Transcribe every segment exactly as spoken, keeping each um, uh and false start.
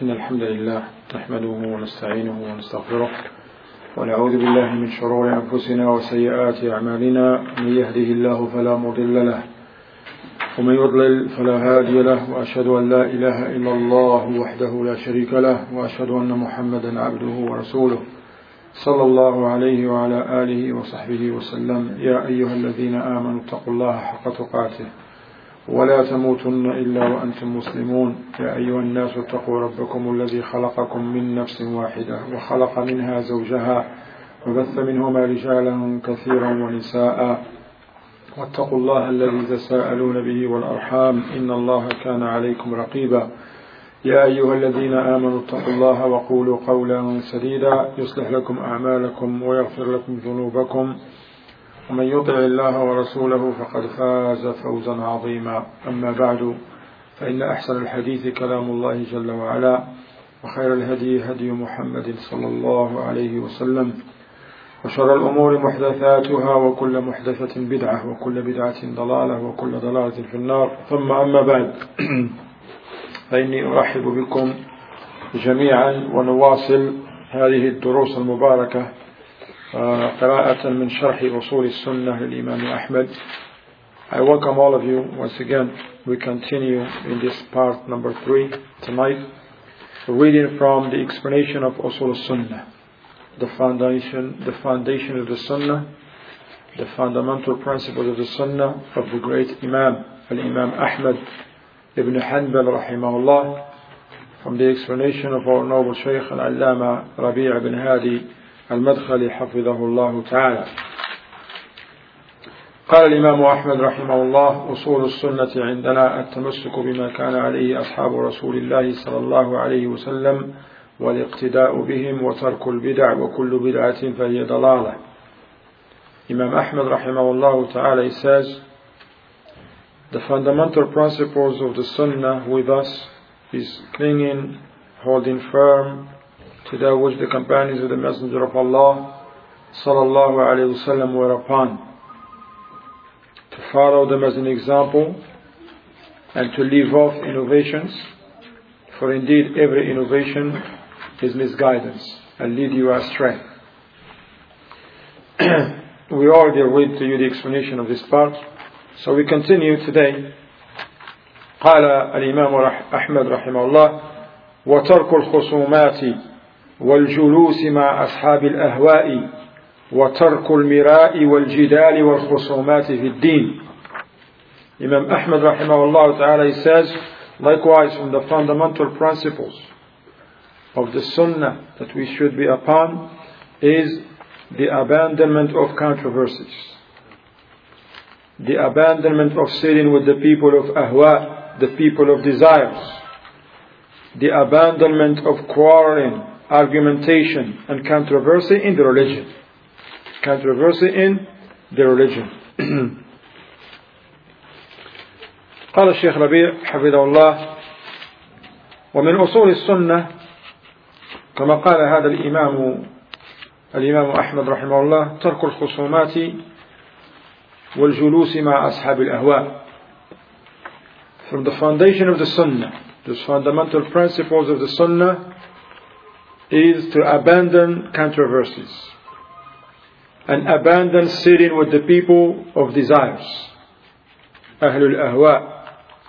إن الحمد لله نحمده ونستعينه ونستغفره ونعوذ بالله من شرور أنفسنا وسيئات أعمالنا. من يهده الله فلا مضل له ومن يضلل فلا هادي له، وأشهد أن لا إله إلا الله وحده لا شريك له، وأشهد أن محمدا عبده ورسوله صلى الله عليه وعلى آله وصحبه وسلم. يا أيها الذين آمنوا اتقوا الله حق تقاته ولا تموتن إلا وأنتم مسلمون. يا أيها الناس اتقوا ربكم الذي خلقكم من نفس واحدة وخلق منها زوجها وبث منهما رجالا كثيرا ونساء، واتقوا الله الذي تساءلون به والأرحام إن الله كان عليكم رقيبا. يا أيها الذين آمنوا اتقوا الله وقولوا قولا سديدا يصلح لكم أعمالكم ويغفر لكم ذنوبكم، ومن يطع الله ورسوله فقد فاز فوزا عظيما. أما بعد، فإن أحسن الحديث كلام الله جل وعلا، وخير الهدي هدي محمد صلى الله عليه وسلم، وشر الأمور محدثاتها وكل محدثة بدعة وكل بدعة ضلالة وكل ضلالة في النار. ثم أما بعد، فإني أرحب بكم جميعا ونواصل هذه الدروس المباركة قراءة من شرح أصول السنة للإمام أحمد. I welcome all of you once again. We continue in this part number three tonight, reading from the explanation of Usul Sunnah, the foundation, the foundation of the Sunnah, the fundamental principles of the Sunnah of the great Imam, Al-Imam Ahmad ibn Hanbal rahimahullah, from the explanation of our noble Shaykh Al-Allama Rabi' ibn Hadi المدخل حفظه الله تعالى. قال الإمام أحمد رحمه الله: أصول السنة عندنا التمسك بما كان عليه أصحاب رسول الله صلى الله عليه وسلم والاقتداء بهم وترك البدع وكل بدعة فهي ضلالة. Imam Ahmad رحمه الله تعالى says, the fundamental principles of the Sunnah with us is clinging, holding firm to that which the companions of the Messenger of Allah sallallahu alayhi wasallam were upon, to follow them as an example and to leave off innovations, for indeed every innovation is misguidance and lead you astray. We already read to you the explanation of this part, so we continue today. قال الإمام أحمد رحمه الله: وترك الخصومات والجلوس مع أصحاب الأهواء وترك المراء والجدال والخصومات في الدين. Imam Ahmad rahimahullah ta'ala, he says, likewise from the fundamental principles of the Sunnah that we should be upon is the abandonment of controversies, the abandonment of sitting with the people of ahwa, the people of desires, the abandonment of quarreling, argumentation and controversy in the religion. Controversy in the religion. قال الشيخ ربيع حفظه الله: ومن أصول السنة، كما قال هذا الإمام الإمام أحمد رحمه الله، ترك الخصومات والجلوس مع أصحاب الأهواء. From the foundation of the Sunnah, the fundamental principles of the Sunnah is to abandon controversies and abandon sitting with the people of desires, أهل الأهواء.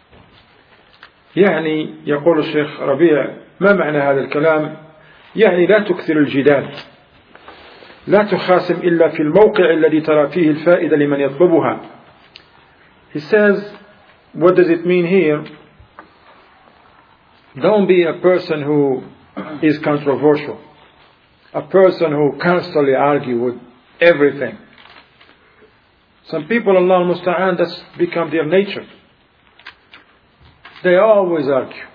يعني يقول الشيخ ربيع: ما معنى هذا الكلام؟ يعني لا تكثر الجدال، لا تخاصم إلا في الموقع الذي ترى فيه الفائدة لمن يطلبها. He says, what does it mean here? Don't be a person who is controversial, a person who constantly argue with everything. Some people, Allah al-Musta'an, that's become their nature. They always argue,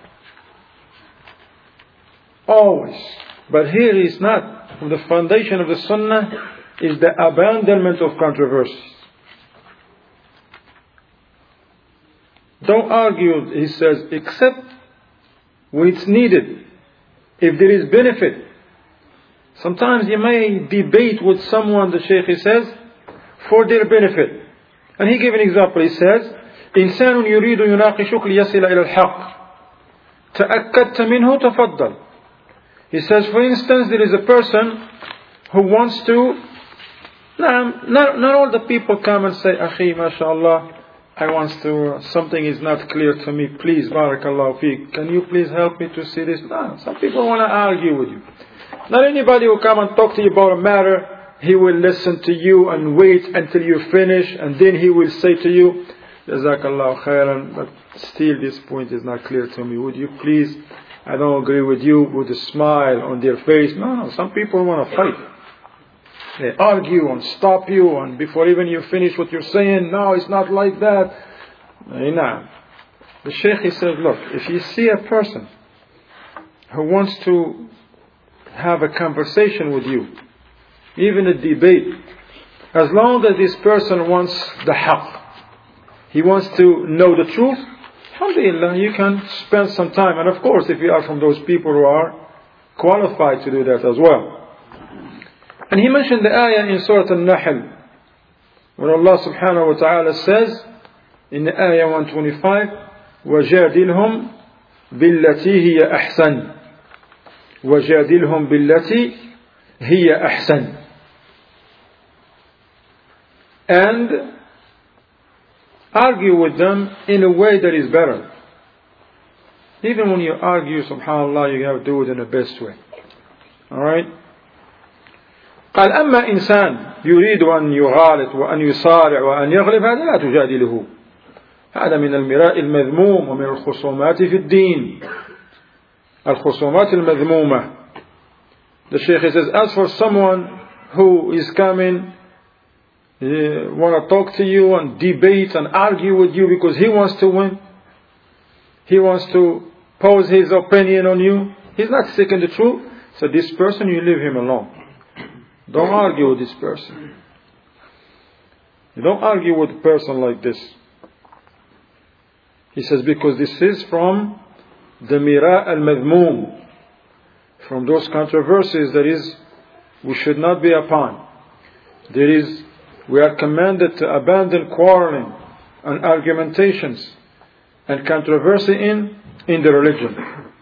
always. But here is not. From the foundation of the Sunnah is the abandonment of controversies. Don't argue, he says, except when it's needed. If there is benefit. Sometimes you may debate with someone, the Shaykh, he says, for their benefit. And he gave an example. He says, إنسان يريد يناقشك ليصل إلى الحق. تأكدت منه تفضل. He says, for instance, there is a person who wants to, not, not all the people come and say, Akhi, mashallah, I want to, something is not clear to me, please, barakallahu feek, can you please help me to see this? No, some people want to argue with you. Not anybody will come and talk to you about a matter, he will listen to you and wait until you finish, and then he will say to you, Jazakallahu khairan, but still this point is not clear to me. Would you please, I don't agree with you, with a smile on their face. No, no, some people want to fight. They argue and stop you, and before even you finish what you're saying, no, it's not like that. No. The Shaykh, he says, look, if you see a person who wants to have a conversation with you, even a debate, as long as this person wants the haqq, he wants to know the truth, alhamdulillah, you can spend some time. And of course, if you are from those people who are qualified to do that as well. And he mentioned the ayah in Surah Al-Nahl, where Allah subhanahu wa ta'ala says, in the ayah one twenty-five, وَجَادِلْهُمْ بِالَّتِي هِيَ أَحْسَنُ وَجَادِلْهُمْ بِالَّتِي هِيَ أَحْسَنُ. And argue with them in a way that is better. Even when you argue, subhanallah, you have to do it in the best way. Alright? قال أما إنسان يريد أن يغالط وأن يصارع وأن يغلب هذا لا تجادله. هذا من المراء المذموم ومن الخصومات في الدين. الخصومات المذمومة. The Shaykh says, as for someone who is coming, he want to talk to you and debate and argue with you because he wants to win, he wants to pose his opinion on you, he's not seeking the truth, so this person, you leave him alone. Don't argue with this person. You don't argue with a person like this. He says, because this is from the mira al-madhmoom, from those controversies that is, we should not be upon. There is, we are commanded to abandon quarreling and argumentations and controversy in, in the religion.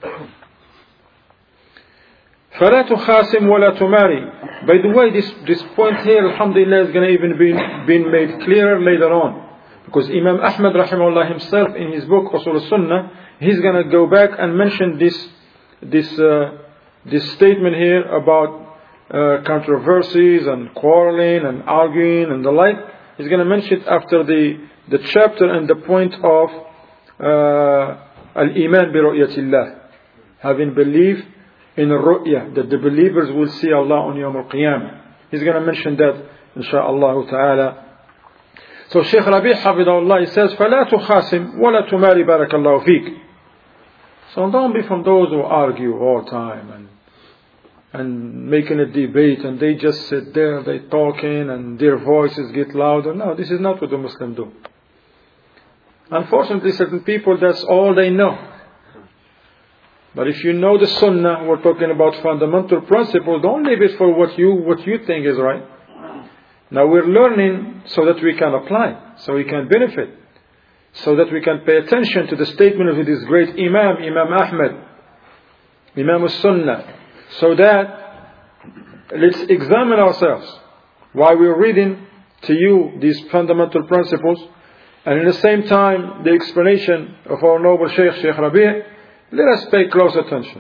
فَلَا تُخَاسِمْ وَلَا تُمَارِي. By the way, this, this point here, alhamdulillah, is going to even be been made clearer later on. Because Imam Ahmad rahimahullah himself, in his book Usul al-Sunnah, he's going to go back and mention this, this, uh, this statement here about uh, controversies and quarreling and arguing and the like. He's going to mention it after the, the chapter and the point of uh, al-iman bi ru'yatillah, having belief in ru'ya, that the believers will see Allah on Yawm al-Qiyamah. He's going to mention that, insha'Allah ta'ala. So Shaykh Rabi' Hafidahullah, he says, فَلَا تُخَاسِمْ وَلَا تُمَارِ بَارَكَ اللَّهُ فِيكَ. So don't be from those who argue all the time and and making a debate, and they just sit there, they talking, and their voices get louder. No, this is not what the Muslims do. Unfortunately, certain people, that's all they know. But if you know the Sunnah, we're talking about fundamental principles, don't leave it for what you what you think is right. Now we're learning so that we can apply, so we can benefit, so that we can pay attention to the statement of this great Imam, Imam Ahmad, Imam al-Sunnah, so that let's examine ourselves while we're reading to you these fundamental principles, and at the same time the explanation of our noble Shaykh, Shaykh Rabi'. Let us pay close attention.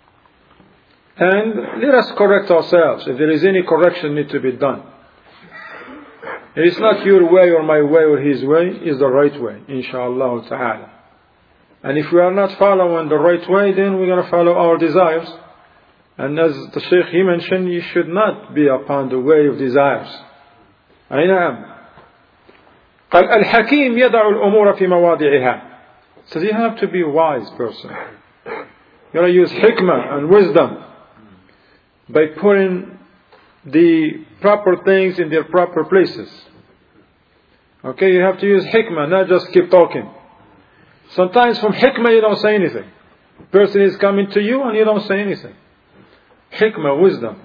And let us correct ourselves if there is any correction need to be done. It's not your way or my way or his way, it's the right way, insha'Allah ta'ala. And if we are not following the right way, then we're going to follow our desires. And as the Shaykh he mentioned, you should not be upon the way of desires. أي نعم. قال الحكيم يضع الأمور في مواضعها. So you have to be a wise person. You gotta use hikmah and wisdom by putting the proper things in their proper places. Okay, you have to use hikmah, not just keep talking. Sometimes from hikmah you don't say anything. A person is coming to you and you don't say anything. Hikmah, wisdom.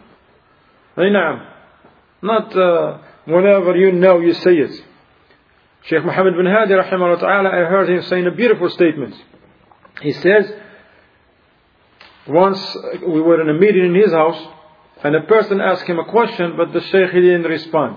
Not uh, whenever you know you say it. Shaykh Muhammad bin Hadi rahimahullah ta'ala, I heard him saying a beautiful statement. He says, Once we were in a meeting in his house, and a person asked him a question, but the Shaykh, he didn't respond.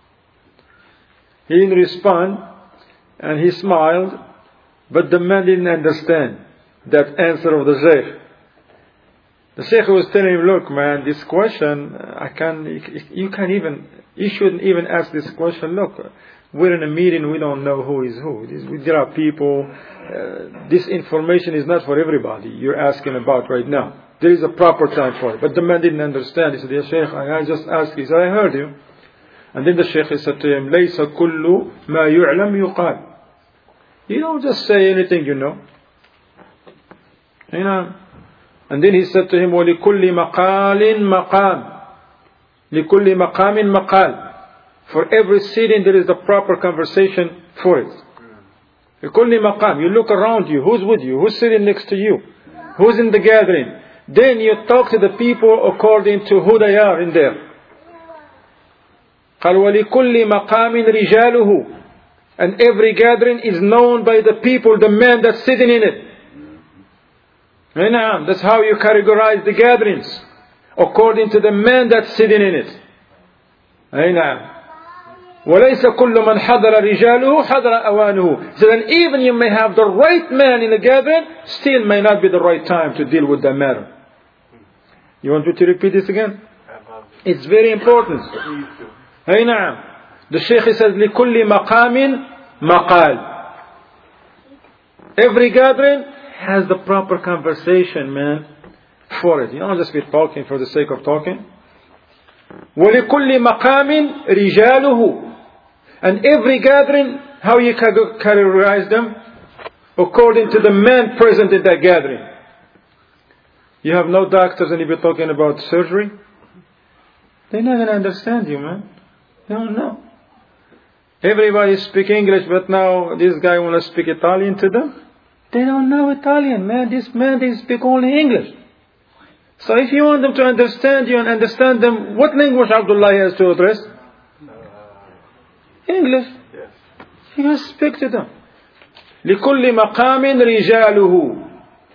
He didn't respond, and he smiled, but the man didn't understand that answer of the Shaykh. The Shaykh was telling him, look man, this question, I can, you can't even, you shouldn't even ask this question. Look, we're in a meeting, we don't know who is who. There are people, uh, this information is not for everybody you're asking about right now. There is a proper time for it. But the man didn't understand. He said, Ya Shaykh, I just asked you. He said, I heard you. And then the Shaykh said to him, لَيْسَ كُلُّ مَا يُعْلَمْ يُقَالْ. You don't just say anything you know. You know. And then he said to him, وَلِكُلِّ مَقَالٍ مَقَامٍ لِكُلِّ مَقَامٍ مَقَالٍ. For every sitting there is the proper conversation for it. لِكُلِّ مَقَامٍ. You look around you. Who's with you? Who's sitting next to you? Who's in the gathering? Then you talk to the people according to who they are in there. قال وَلِكُلِّ مَقَامٍ رِجَالُهُ. And every gathering is known by the people, the man that's sitting in it. And that's how you categorize the gatherings, according to the man that's sitting in it. And وَلَيْسَ كُلُّ مَنْ حَضَرَ رِجَالُهُ حَضَرَ أَوَانُهُ. So then even you may have the right man in the gathering, still may not be the right time to deal with the matter. You want me to repeat this again? It's very important. Hey, na'am. The Shaykh says, لِكُلِّ مَقَامٍ مَقَالٍ. Every gathering has the proper conversation, man, for it. You don't just be talking for the sake of talking. وَلِكُلِّ مَقَامٍ رِجَالُهُ. And every gathering, how you categorize them? According to the man present in that gathering. You have no doctors and you be talking about surgery? They're not going to understand you, man. They don't know. Everybody speak English, but now this guy want to speak Italian to them? They don't know Italian, man. This man, they speak only English. So if you want them to understand you and understand them, what language Abdullah has to address? English. You must speak to them. لِكُلِّ مَقَامٍ رِجَالُهُ.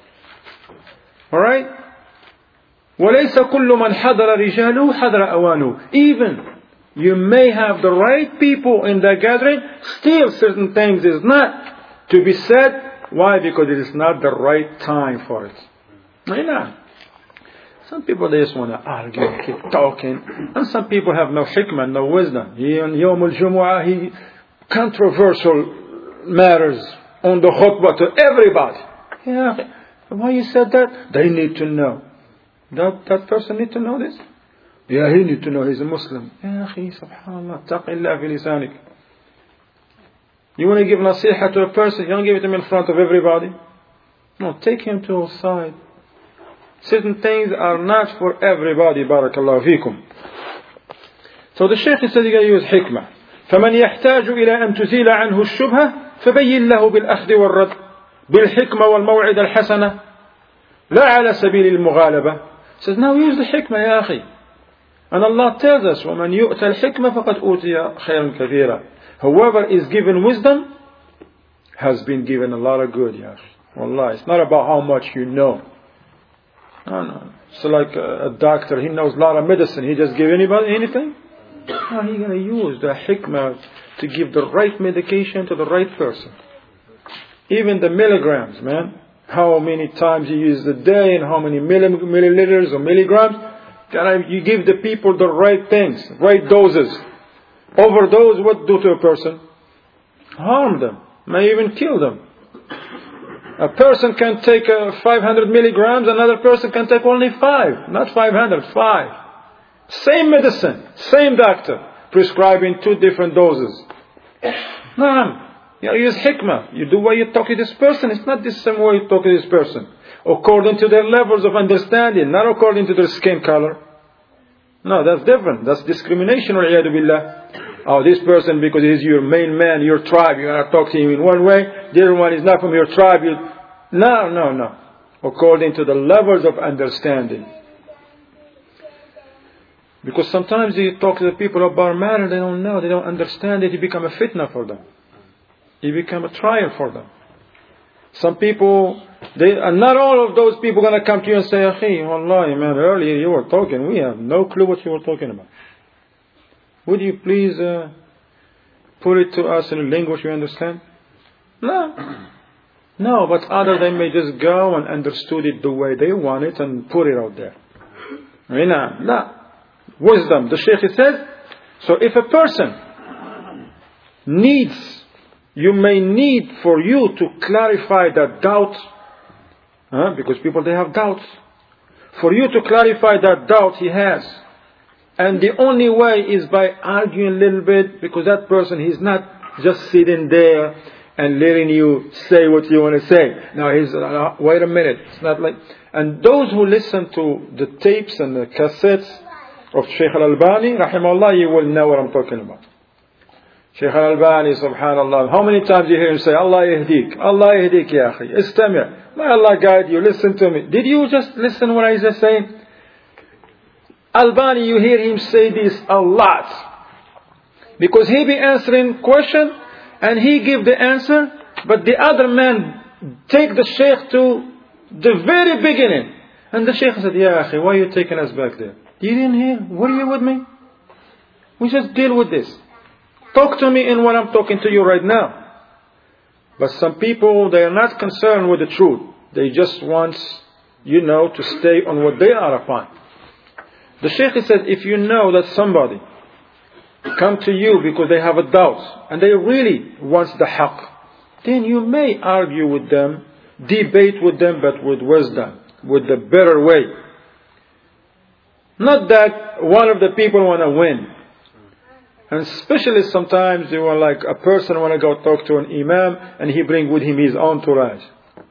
Alright? وَلَيْسَ كُلُّ مَنْ حَضَرَ رِجَالُهُ حَضَرَ أَوَانُهُ. Even you may have the right people in the gathering, still certain things is not to be said. Why? Because it is not the right time for it. Why not? Some people, they just want to argue, keep talking. And some people have no hikmah, no wisdom. He on Yawm al-Jumu'ah, he controversial matters on the khutbah to everybody. Yeah. Why you said that? They need to know. That, that person need to know this? Yeah, he need to know he's a Muslim. Ya akhi, subhanallah, taqillah fi lisanik. You want to give nasiha to a person, you don't give it to him in front of everybody. No, take him to a side. Certain things are not for everybody, barakallahu fikum. So the Shaykh said you got to use hikmah. فَمَنْ يَحْتَاجُ إِلَىٰ أَن تُزِيلَ عَنْهُ الشُّبْهَةِ فَبَيِّنْ لَهُ بِالْأَخْذِ وَالرَّدِّ بِالْحِكْمَةِ وَالْمَوْعِدَ الْحَسَنَةِ لَا عَلَى سَبِيلِ الْمُغَالَبَةِ. Says now use the hikmah, ya akhi. And Allah tells us, وَمَنْ يُؤْتَ الْحِكْمَةِ فَقَدْ أُوتِيَ خَيْرًا كَثِيرًا. Whoever is given wisdom has been given a lot of good, ya akhi. Wallah, it's not about how much you know. No, no. So like a, a doctor, he knows a lot of medicine. He just give anybody anything? No, he's going to use the hikmah to give the right medication to the right person. Even the milligrams, man. How many times you use the day and how many milli- milliliters or milligrams. You give the people the right things, right doses. Overdose, what do to a person? Harm them. May even kill them. A person can take uh, five hundred milligrams, another person can take only five. Not five hundred, five. Same medicine, same doctor, prescribing two different doses. No, you use hikmah. You do what you talk to this person. It's not the same way you talk to this person. According to their levels of understanding, not according to their skin color. No, that's different. That's discrimination, wal-iyadu billah. Oh, this person, because he's your main man, your tribe, you're going to talk to him in one way. The other one is not from your tribe. You... No, no, no. According to the levels of understanding. Because sometimes you talk to the people about matter, they don't know, they don't understand it. You become a fitna for them. You become a trial for them. Some people, they, and not all of those people are going to come to you and say, Akhi, wallahi man, earlier you were talking, we have no clue what you were talking about. Would you please uh, put it to us in a language we understand? No. No, but other they may just go and understood it the way they want it and put it out there. No, no. Wisdom. The Shaykh says, so if a person needs, you may need for you to clarify that doubt, huh? Because people, they have doubts. For you to clarify that doubt he has. And the only way is by arguing a little bit, because that person, he's not just sitting there and letting you say what you want to say. Now he's, uh, wait a minute. It's not like, and those who listen to the tapes and the cassettes of Shaykh Al-Albani, rahimahullah, you will know what I'm talking about. Shaykh Al-Albani, subhanallah, how many times you hear him say, Allah yahdik, Allah yahdik ya akhi, istami', may Allah guide you, listen to me. Did you just listen what I just saying? Albani, you hear him say this a lot. Because he be answering question, and he give the answer, but the other man take the Shaykh to the very beginning. And the Shaykh said, Ya akhi, why are you taking us back there? You didn't hear? Were you with me? We just deal with this. Talk to me in what I'm talking to you right now. But some people, they are not concerned with the truth. They just want, you know, to stay on what they are upon. The Shaykh said, if you know that somebody come to you because they have a doubt and they really want the haqq, then you may argue with them, debate with them, but with wisdom, with the better way. Not that one of the people want to win. And especially sometimes you want, like a person want to go talk to an imam and he bring with him his entourage.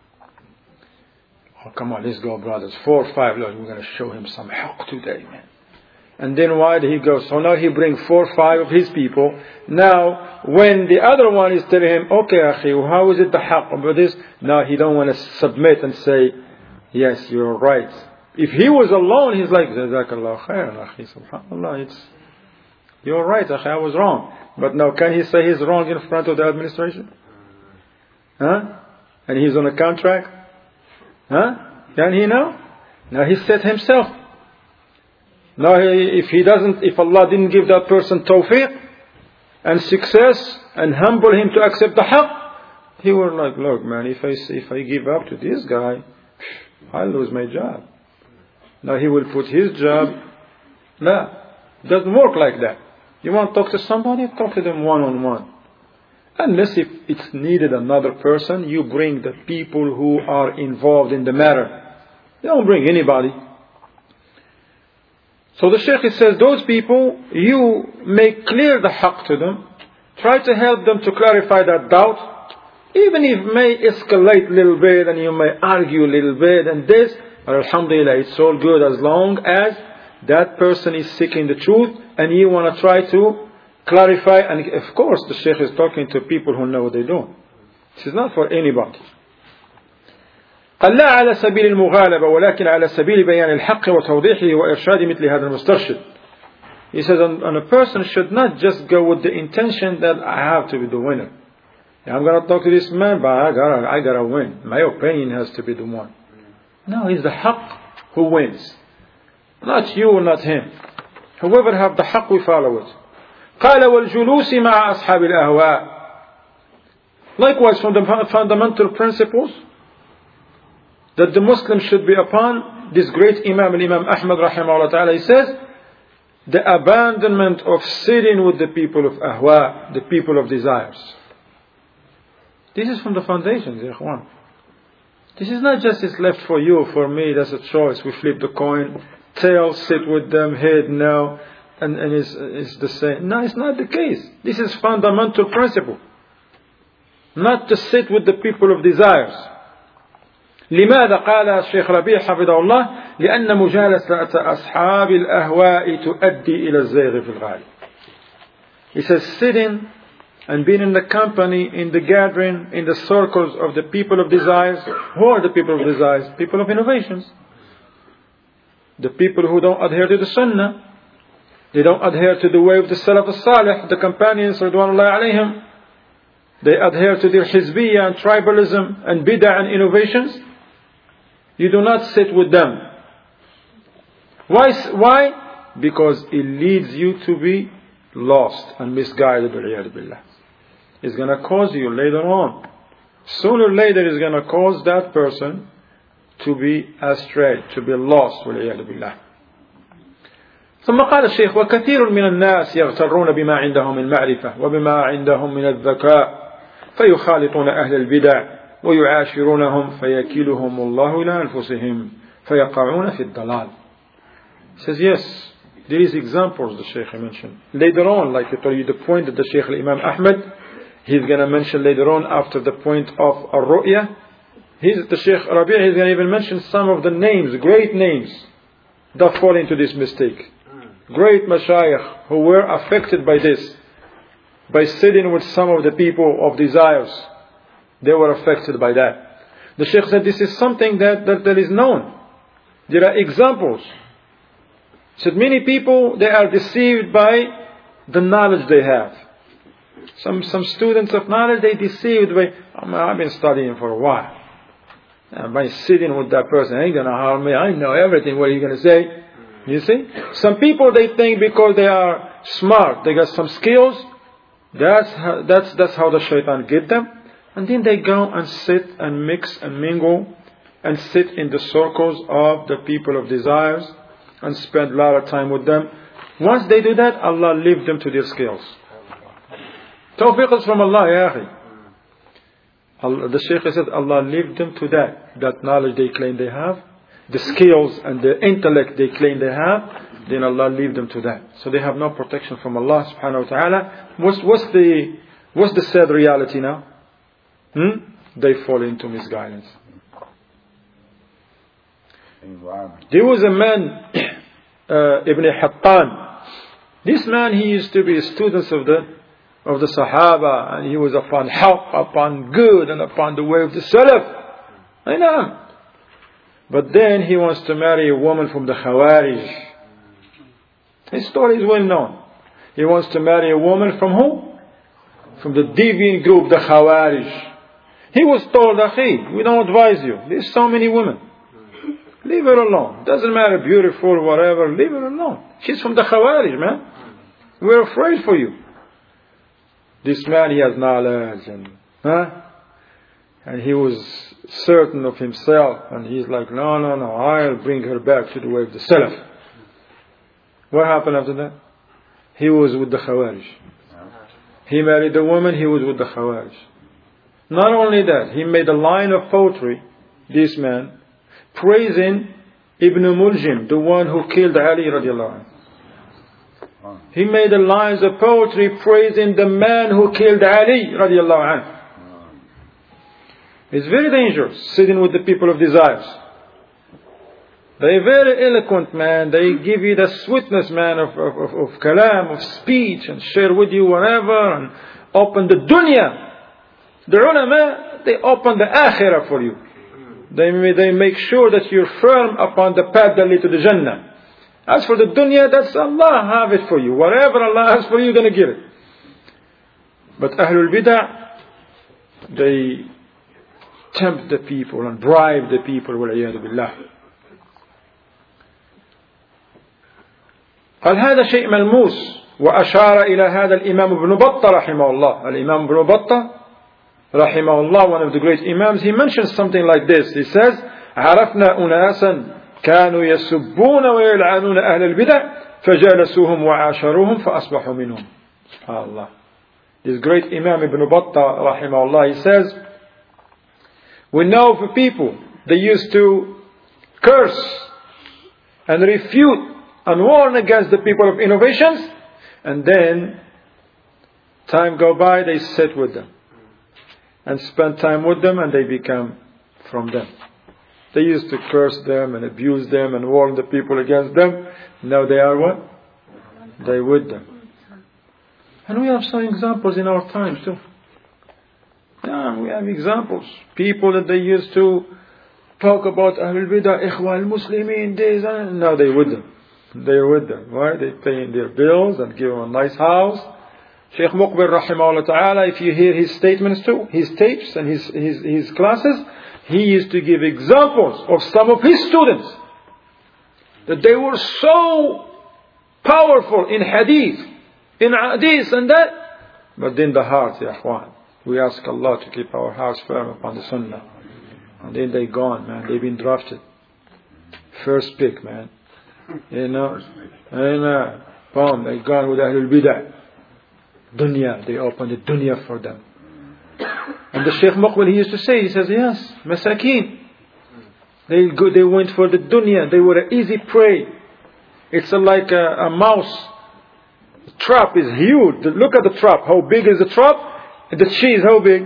Oh, come on, let's go, brothers. Four or five, Lord, we're going to show him some haqq today, man. And then why did he go? So now he bring four or five of his people. Now, when the other one is telling him, okay, akhi, how is it the haqq about this? Now he don't want to submit and say, yes, you're right. If he was alone, he's like, Jazakallah khair, akhi, subhanallah, it's, you're right, akhi, I was wrong. But now can he say he's wrong in front of the administration? Huh? And he's on a contract? Huh? Can he know? Now he said himself. Now, if he doesn't, if Allah didn't give that person tawfiq and success and humble him to accept the haqq, he was like, look, man, if I if I give up to this guy, I'll lose my job. Now he will put his job. No, it doesn't work like that. You want to talk to somebody, talk to them one on one. Unless if it's needed another person, you bring the people who are involved in the matter. Don't bring anybody. So the Shaykh says, those people, you make clear the haqq to them. Try to help them to clarify that doubt. Even if it may escalate a little bit and you may argue a little bit and this, but alhamdulillah, it's all good as long as that person is seeking the truth and you want to try to clarify. And of course, the Shaykh is talking to people who know what they're doing. This is not for anybody. قال لا على سبيل المغالبة ولكن على سبيل بيان الحق وتوضيحه وإرشاد مثل هذا المسترشد. He says, and a person should not just go with the intention that I have to be the winner. I'm going to talk to this man, but I gotta, I gotta win. My opinion has to be the one. No, it's the haqq who wins. Not you, not him. Whoever have the haqq, we follow it. قال والجلوس مع أصحاب الأهواء. Likewise, from the fundamental principles that the Muslim should be upon, this great Imam, Imam Ahmad rahimahullah ta'ala, he says, the abandonment of sitting with the people of ahwa, the people of desires. This is from the foundations, ikhwan. This is not just it's left for you, for me, that's a choice. We flip the coin, tail, sit with them, head, no, and, and it's, it's the same. No, it's not the case. This is fundamental principle. Not to sit with the people of desires. لماذا قال الشيخ ربيع حفظه الله لأن مجالسة أصحاب الأهواء تؤدي إلى الزيغ في الغالب. He says sitting and being in the company, in the gathering, in the circles of the people of desires. Who are the people of desires? People of innovations. The people who don't adhere to the sunnah. They don't adhere to the way of the Salaf al-Salih, the companions, Ridwanullahi alayhim. they adhere to their hizbiyya and tribalism and bid'ah and innovations, you do not sit with them. Why? Why? Because it leads you to be lost and misguided. It's going to cause you later on. Sooner or later it's going to cause that person to be astray, to be lost. ثم قال الشيخ وكثير من الناس يغترون بما عندهم من معرفة وبما عندهم من الذكاء فيخالطون أهل البدع ويعاشرونهم فيكلهم الله إلى أنفسهم فيقعون في الضلال. He says yes, there is examples the Shaykh mentioned. Later on, like I told you, the point that the Shaykh Imam Ahmed, he's going to mention later on after the point of Ar-Ru'ya. He's the Shaykh Rabi', he's going to even mention some of the names, great names that fall into this mistake. Great mashayikh who were affected by this, by sitting with some of the people of desires. They were affected by that. The Shaykh said this is something that, that, that is known. There are examples. He said many people, they are deceived by the knowledge they have. Some some students of knowledge, they deceived by, oh, I've been studying for a while. And by sitting with that person, ain't going to harm me. I know everything. What are you going to say? You see? Some people, they think because they are smart, they got some skills, that's how, that's, that's how the shaitan get them. And then they go and sit and mix and mingle and sit in the circles of the people of desires and spend a lot of time with them. Once they do that, Allah leaves them to their skills. Tawfiq is from Allah, ya akhi. Allah, the Shaykh said Allah leaves them to that. That knowledge they claim they have, the skills and the intellect they claim they have, then Allah leave them to that. So they have no protection from Allah subhanahu wa ta'ala. What's, what's the what's the sad reality now? Hmm? They fall into misguidance. There was a man, uh, Ibn Hattan. This man, he used to be a student of the of the Sahaba, and he was upon haqq, upon good, and upon the way of the Salaf. I know. But then he wants to marry a woman from the Khawarij. His story is well known. He wants to marry a woman from who? From the deviant group, the Khawarij. He was told, Akhi, we don't advise you. There's so many women. Leave her alone. Doesn't matter, beautiful, whatever. Leave her alone. She's from the Khawarij, man. We're afraid for you. This man, he has knowledge, and huh? And he was certain of himself, and he's like, no, no, no, I'll bring her back to the way of the Salaf. What happened after that? He was with the Khawarij. He married the woman, he was with the Khawarij. Not only that, he made a line of poetry, this man, praising Ibn Muljim, the one who killed Ali radiallahu anhu. He made a lines of poetry praising the man who killed Ali radiallahu anhu. It's very dangerous sitting with the people of desires. They're very eloquent, man. They give you the sweetness, man, of, of, of, of kalam, of speech, and share with you whatever, and open the dunya. The ulama, they open the akhirah for you. They, they make sure that you're firm upon the path that leads to the Jannah. As for the dunya, that's Allah have it for you. Whatever Allah has for you, you're going to get it. But Ahlul Bid'ah, they tempt the people and bribe the people. وَالْعِيَاذُ بِاللَّهِ. قال هذا شيء ملموس وأشار إلى هذا الإمام ابن بطة رحمه الله. الإمام ابن بطة رحمه الله, one of the great imams, he mentions something like this. He says عرفنا أناسا كانوا يسبون ويلعنون أهل البدع فجالسوهم وعاشروهم فأصبحوا منهم. SubhanAllah. This great Imam Ibn Battah rahimahullah, he says, we know for people, they used to curse and refute and warn against the people of innovations, and then time go by, they sit with them and spend time with them, and they become from them. They used to curse them and abuse them and warn the people against them. Now they are what? They with them. And we have some examples in our times too. Yeah, we have examples. People that they used to talk about Ahlul Bidah, Ikhwan al-Muslimin, this, and now they with them. They're with them. Why? They pay their bills and give them a nice house Sheikh Muqbil rahimahullah ta'ala, if you hear his statements too, his tapes and his, his, his classes, he used to give examples of some of his students that they were so powerful in hadith, in hadith and that, but in the heart, ya akhwan, we ask Allah to keep our hearts firm upon the sunnah. And then they gone, man. They've been drafted. First pick, man. You know, and uh, boom, they gone with Ahlul Bidah. Dunya, they opened the dunya for them. And the Shaykh Muqbil, he used to say, he says, yes, Masakin. They go, they went for the dunya. They were an easy prey. It's a, like a, a mouse. The trap is huge. Look at the trap. How big is the trap? And the cheese, how big?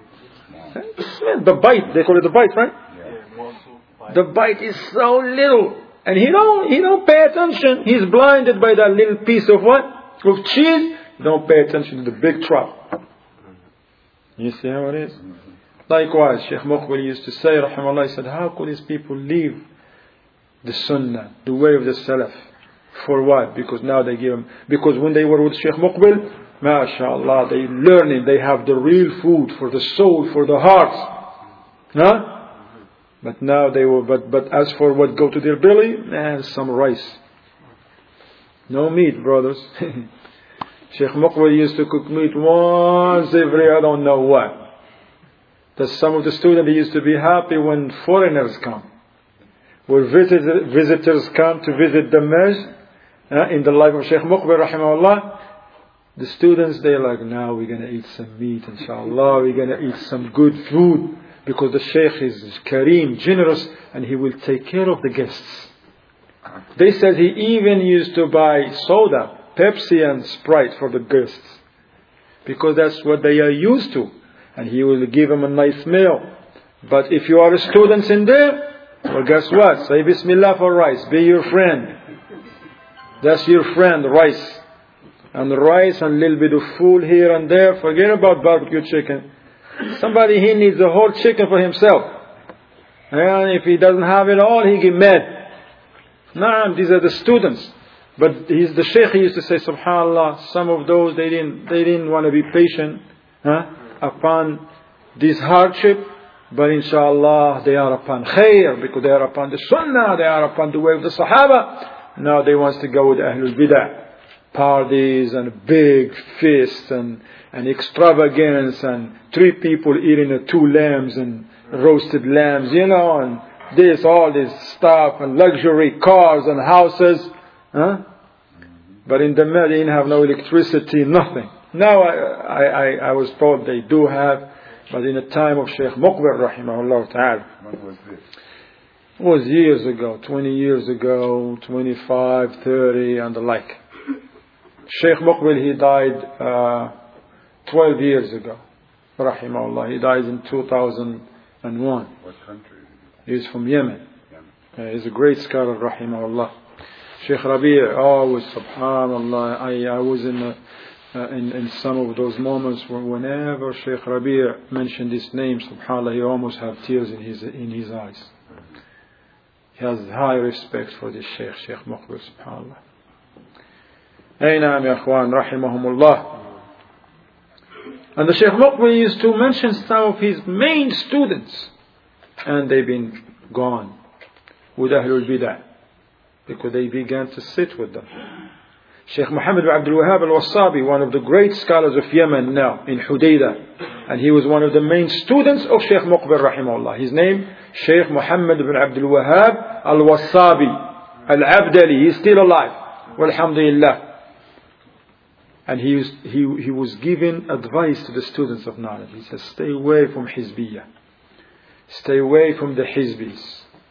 The bite. They call it the bite, right? The bite is so little. And he don't, he don't pay attention. He's blinded by that little piece of what? Of cheese. Don't pay attention to the big trap. You see how it is? Likewise, Shaykh Muqbil used to say, rahimahullah, he said, how could these people leave the sunnah, the way of the salaf? For what? Because now they give them, because when they were with Shaykh Muqbil, mashallah, they learning, they have the real food for the soul, for the heart. Huh? But now they were, but, but as for what go to their belly, eh, some rice. No meat, brothers. Shaykh Muqbil used to cook meat once every, I don't know what. That some of the students, they used to be happy when foreigners come. When visitor, visitors come to visit the masjid, uh, in the life of Shaykh Muqbil rahimahullah, the students, they're like, now we're going to eat some meat, inshallah, we're going to eat some good food, because the Shaykh is kareem, generous, and he will take care of the guests. They said he even used to buy soda, Pepsi and Sprite for the guests, because that's what they are used to, and he will give them a nice meal. But if you are students in there, well, guess what? Say Bismillah for rice. Be your friend. That's your friend, rice. And rice and a little bit of food here and there. Forget about barbecue chicken. Somebody, he needs a whole chicken for himself. And if he doesn't have it all, he get mad. Nah, these are the students. But he's the Shaykh, he used to say, subhanallah, some of those, they didn't, they didn't want to be patient huh, upon this hardship. But inshallah, they are upon khair, because they are upon the sunnah, they are upon the way of the sahaba. Now they want to go with Ahlul Bidah. Parties and big feasts and, and extravagance and three people eating uh, two lambs and roasted lambs, you know, and this, all this stuff and luxury cars and houses. Huh? But in the Medina, they didn't have no electricity, nothing. Now I, I, I, I was told they do have, but in the time of Shaykh Muqbil rahimahullah ta'ala. When was this? It was years ago, twenty years ago, twenty-five, thirty and the like. Shaykh Muqbil, he died uh, twelve years ago, rahimahullah. He died in two thousand one. What country? He's from Yemen. Yemen. Uh, he's a great scholar, rahimahullah. Shaykh Rabi', always, subhanallah, I, I was in, uh, uh, in in some of those moments where whenever Shaykh Rabi' mentioned his name, subhanallah, he almost had tears in his in his eyes. He has high respect for this Shaykh, Shaykh Muqbil, subhanallah. Hey, naam, ya akhwan, rahimahumullah. And the Shaykh Muqbil used to mention some of his main students, and they've been gone with Ahlul Bidah, because they began to sit with them. Shaykh Muhammad bin Abdul Wahhab al-Wassabi, one of the great scholars of Yemen now, in Hudaydah, and he was one of the main students of Shaykh Muqbil rahimahullah. His name, Shaykh Muhammad bin Abdul Wahhab al-Wassabi al-Abdali. He's still alive, walhamdulillah. And he was, he, he was giving advice to the students of knowledge. He says, stay away from Hizbiyah. Stay away from the Hizbis.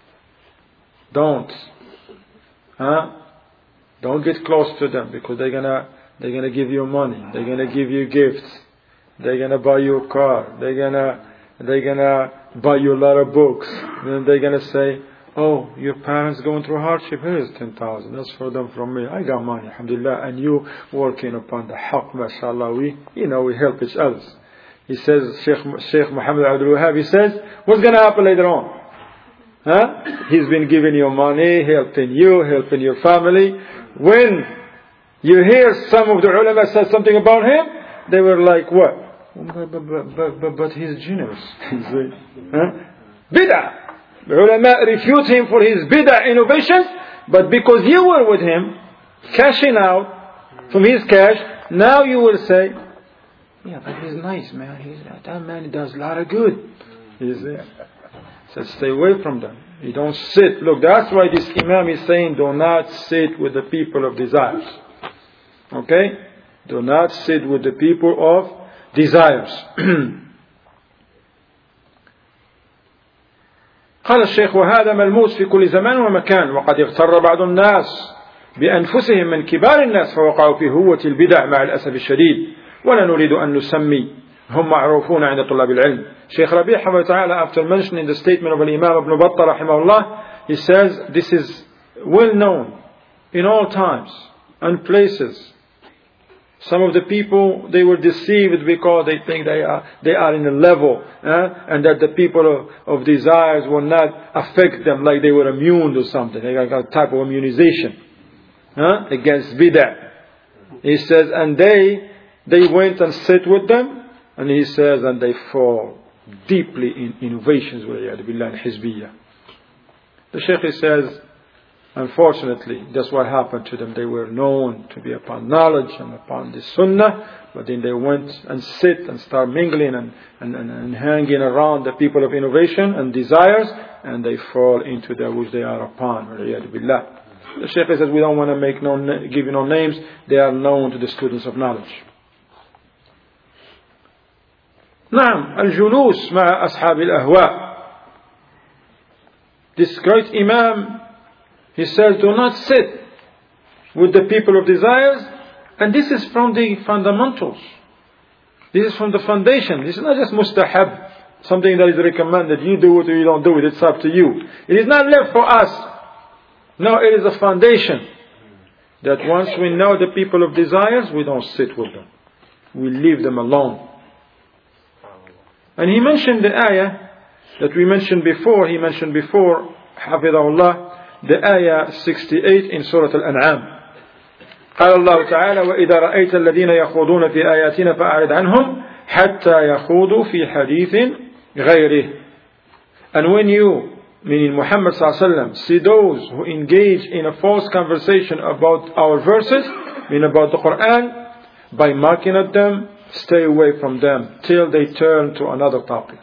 Don't. Huh? Don't get close to them, because they're gonna, they're gonna give you money. They're gonna give you gifts. They're gonna buy you a car. They're gonna, they're gonna buy you a lot of books. Then they're gonna say, oh, your parents going through hardship, here's ten thousand. That's for them from me. I got money, alhamdulillah. And you working upon the haqq, mashallah. We, you know, we help each other. He says, Sheikh, Sheikh Muhammad Abdul Wahhab, he says, what's going to happen later on? Huh? He's been giving you money, helping you, helping your family. When you hear some of the ulama say something about him, they were like, what? But, but, but, but, but he's generous. huh? Bid'ah. The ulama refute him for his bid'ah innovations, but because you were with him, cashing out from his cash, now you will say, yeah, but he's nice, man. He's, that man he does a lot of good. You see? So stay away from them. You don't sit. Look, that's why this Imam is saying, do not sit with the people of desires. Okay? Do not sit with the people of desires. قال الشيخ وهذا ملموس في كل زمان ومكان وقد اغتر بعض الناس بأنفسهم من كبار الناس فوقعوا في هوة البدع مع الأسف الشديد ولا نريد أن نسمي هم معروفون عند طلاب العلم. Shaykh Rabi' Hamad Ta'ala, after mentioning the statement of Imam Ibn Battah rahimahullah, he says this is well known in all times and places. Some of the people, they were deceived because they think they are they are in a level eh? and that the people of, of desires will not affect them like they were immune to something. They got a type of immunization eh? against bid'ah. He says, and they they went and sat with them, and he says, and they fall deeply in innovations with Hizbiyah. The Shaykh says, unfortunately, that's what happened to them. They were known to be upon knowledge and upon the Sunnah, but then they went and sit and start mingling and, and, and, and hanging around the people of innovation and desires, and they fall into that which they are upon. The Shaykh says, we don't want to make no, give you no names. They are known to the students of knowledge. نعم الجلوس مع أصحاب الأهواء. This great Imam, he says, do not sit with the people of desires, and this is from the fundamentals. This is from the foundation. This is not just mustahab, something that is recommended. You do it or you don't do it. It's up to you. It is not left for us. No, it is a foundation that once we know the people of desires, we don't sit with them. We leave them alone. And he mentioned the ayah that we mentioned before. He mentioned before, Hafidahullah, the ayah sixty-eight in Surah Al-An'am. قال الله تعالى وإذا رأيت الذين يخوضون في آياتنا فأعرض عنهم حتى يخوضوا في حديث غيره. And when you, meaning Muhammad sallallahu alaihi wasallam, see those who engage in a false conversation about our verses, meaning about the Quran, by mocking at them, stay away from them till they turn to another topic.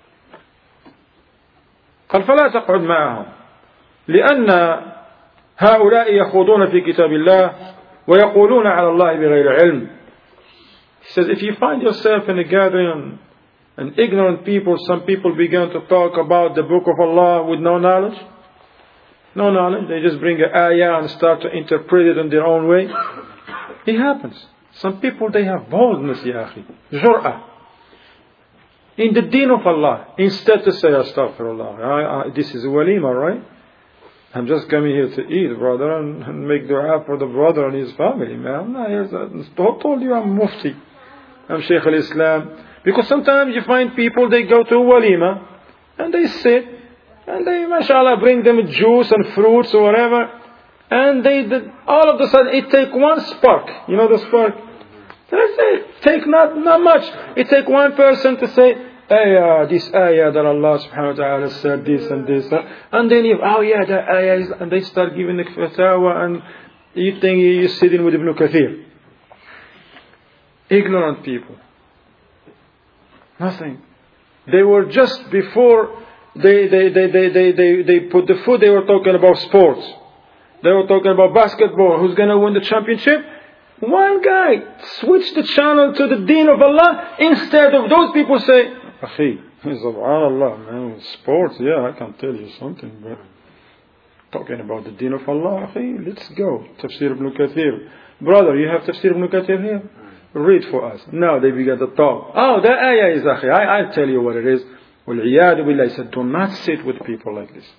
قال فلا تقعد معهم لأن هؤلاء يخوضون في كتاب الله ويقولون على الله بغير علم. He says, if you find yourself in a gathering and ignorant people, some people begin to talk about the book of Allah with no knowledge. No knowledge. They just bring an ayah and start to interpret it in their own way. It happens. Some people, they have boldness, ya akhi, jur'ah, in the deen of Allah. Instead to say, astaghfirullah, I, I, this is a walima, right? I'm just coming here to eat, brother, and, and make dua for the brother and his family, man. I'm not here to, I told you I'm mufti. I'm Shaykh al-Islam. Because sometimes you find people, they go to a walima, and they sit, and they, mashallah, bring them juice and fruits or whatever. And they, they, all of a sudden, it take one spark. You know the spark? That's it. Take not, not much. It take one person to say, hey, uh, this ayah that Allah subhanahu wa ta'ala said this and this. Uh, and then you, oh yeah, that ayah is, and they start giving the fatawa, and you think you're sitting with Ibn Kathir. Ignorant people. Nothing. They were just before they, they, they, they, they, they, they put the food, they were talking about sports. They were talking about basketball. Who's going to win the championship? One guy switched the channel to the deen of Allah. Instead of those people say, Akhi, subhanallah, man, sports, yeah, I can tell you something, but talking about the deen of Allah, Akhi, let's go. Tafsir ibn Kathir. Brother, you have Tafsir ibn Kathir here? Read for us. Now they began to talk. Oh, that ayah is, Akhi, I, I'll tell you what it is. Wal-iyadu billah, he said, do not sit with people like this.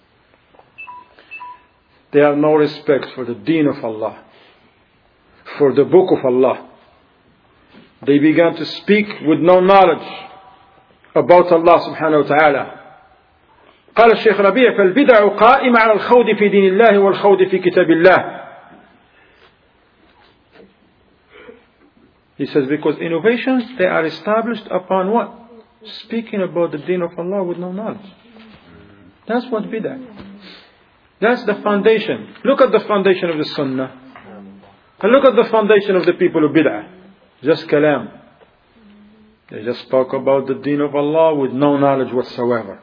They have no respect for the deen of Allah, for the book of Allah. They began to speak with no knowledge about Allah subhanahu wa ta'ala. قال الشيخ ربيع فالبدع قائمة على الخوض في دين الله والخوض في كتاب الله. He says, because innovations, they are established upon what? Speaking about the deen of Allah with no knowledge. That's what bid'ah. That's the foundation. Look at the foundation of the sunnah. And look at the foundation of the people of bid'ah. Just kalam. They just talk about the deen of Allah with no knowledge whatsoever.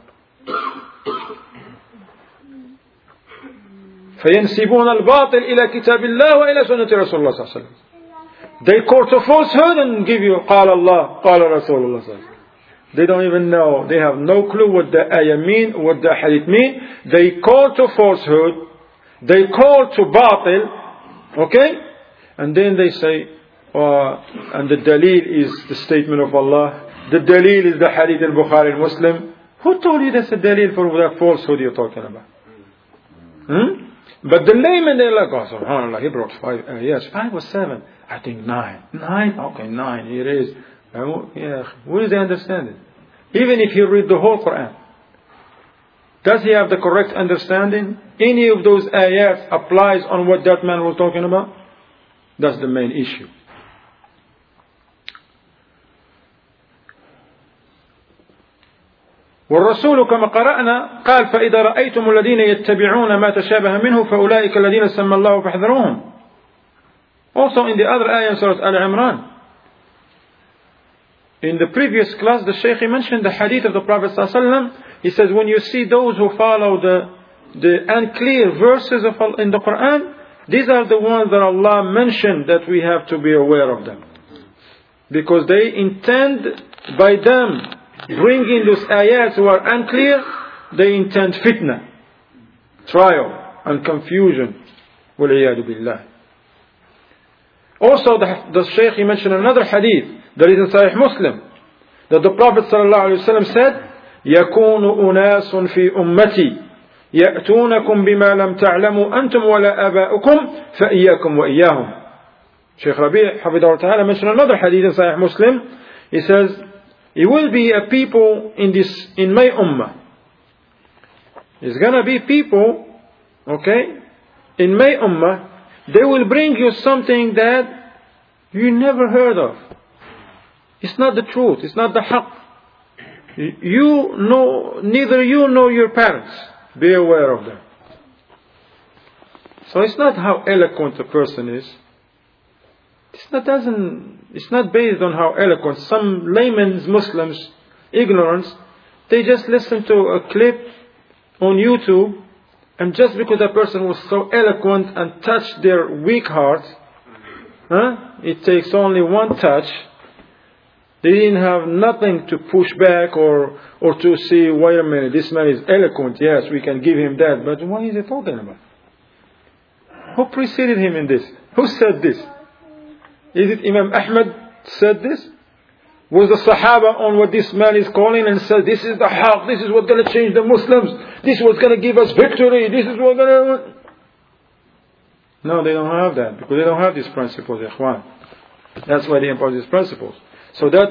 فينسبون الباطل إلى كتاب الله وإلى سنة رسول الله صلى الله عليه وسلم. They quote a falsehood and give you قال الله قال رسول الله صلى الله عليه وسلم. They don't even know. They have no clue what the ayah mean, what the hadith mean. They call to falsehood. They call to batil. Okay? And then they say, uh, and the dalil is the statement of Allah. The dalil is the hadith in Bukhari and Muslim. Who told you that's a dalil for that falsehood you're talking about? Hmm? But the layman, they're like, oh, subhanAllah, he brought five. Uh, yes, five or seven. I think nine. Nine? Okay, nine. Here it is. Yeah. Where do they understand it? Even if you read the whole Quran, does he have the correct understanding? Any of those ayats applies on what that man was talking about? That's the main issue. والرسول كما قرأنا قال فإذا رأيتم الذين يتبعون ما تشابه منه فأولئك الذين سمى الله فاحذروهم. Also in the other ayah in Surah Al-Imran, in the previous class, the Shaykh mentioned the hadith of the Prophet ﷺ. He says, when you see those who follow the the unclear verses of in the Quran, these are the ones that Allah mentioned that we have to be aware of them, because they intend by them bringing those ayats who are unclear, they intend fitna, trial and confusion. Wal-iyadu billah. Also, the, the Shaykh he mentioned another hadith that is in Sahih Muslim, that the Prophet ﷺ said, يَكُونُ أُنَاسٌ فِي أُمَّتِي يَأْتُونَكُمْ بِمَا لَمْ تَعْلَمُوا أَنْتُمْ وَلَا آبَاؤُكُمْ فَإِيَّاكُمْ وَإِيَّاهُمْ. Shaykh Rabi' Hafidhahullah Ta'ala mentioned another hadith in Sahih Muslim. He says, it will be a people in this, in my ummah. It's gonna be people, okay, in my ummah, they will bring you something that you never heard of. It's not the truth. It's not the haqq. You know, neither you nor your parents. Be aware of them. So it's not how eloquent a person is. It's not doesn't. It's not based on how eloquent. Some layman's Muslims, ignorance, they just listen to a clip on YouTube, and just because that person was so eloquent and touched their weak heart, huh? It takes only one touch. They didn't have nothing to push back or or to see, wait a minute, this man is eloquent, yes, we can give him that, but what is he talking about? Who preceded him in this? Who said this? Is it Imam Ahmad said this? Was the Sahaba on what this man is calling and said, this is the haq, this is what's going to change the Muslims, this is what's going to give us victory, this is what's going to... No, they don't have that, because they don't have these principles, ikhwan. That's why they impose these principles. So that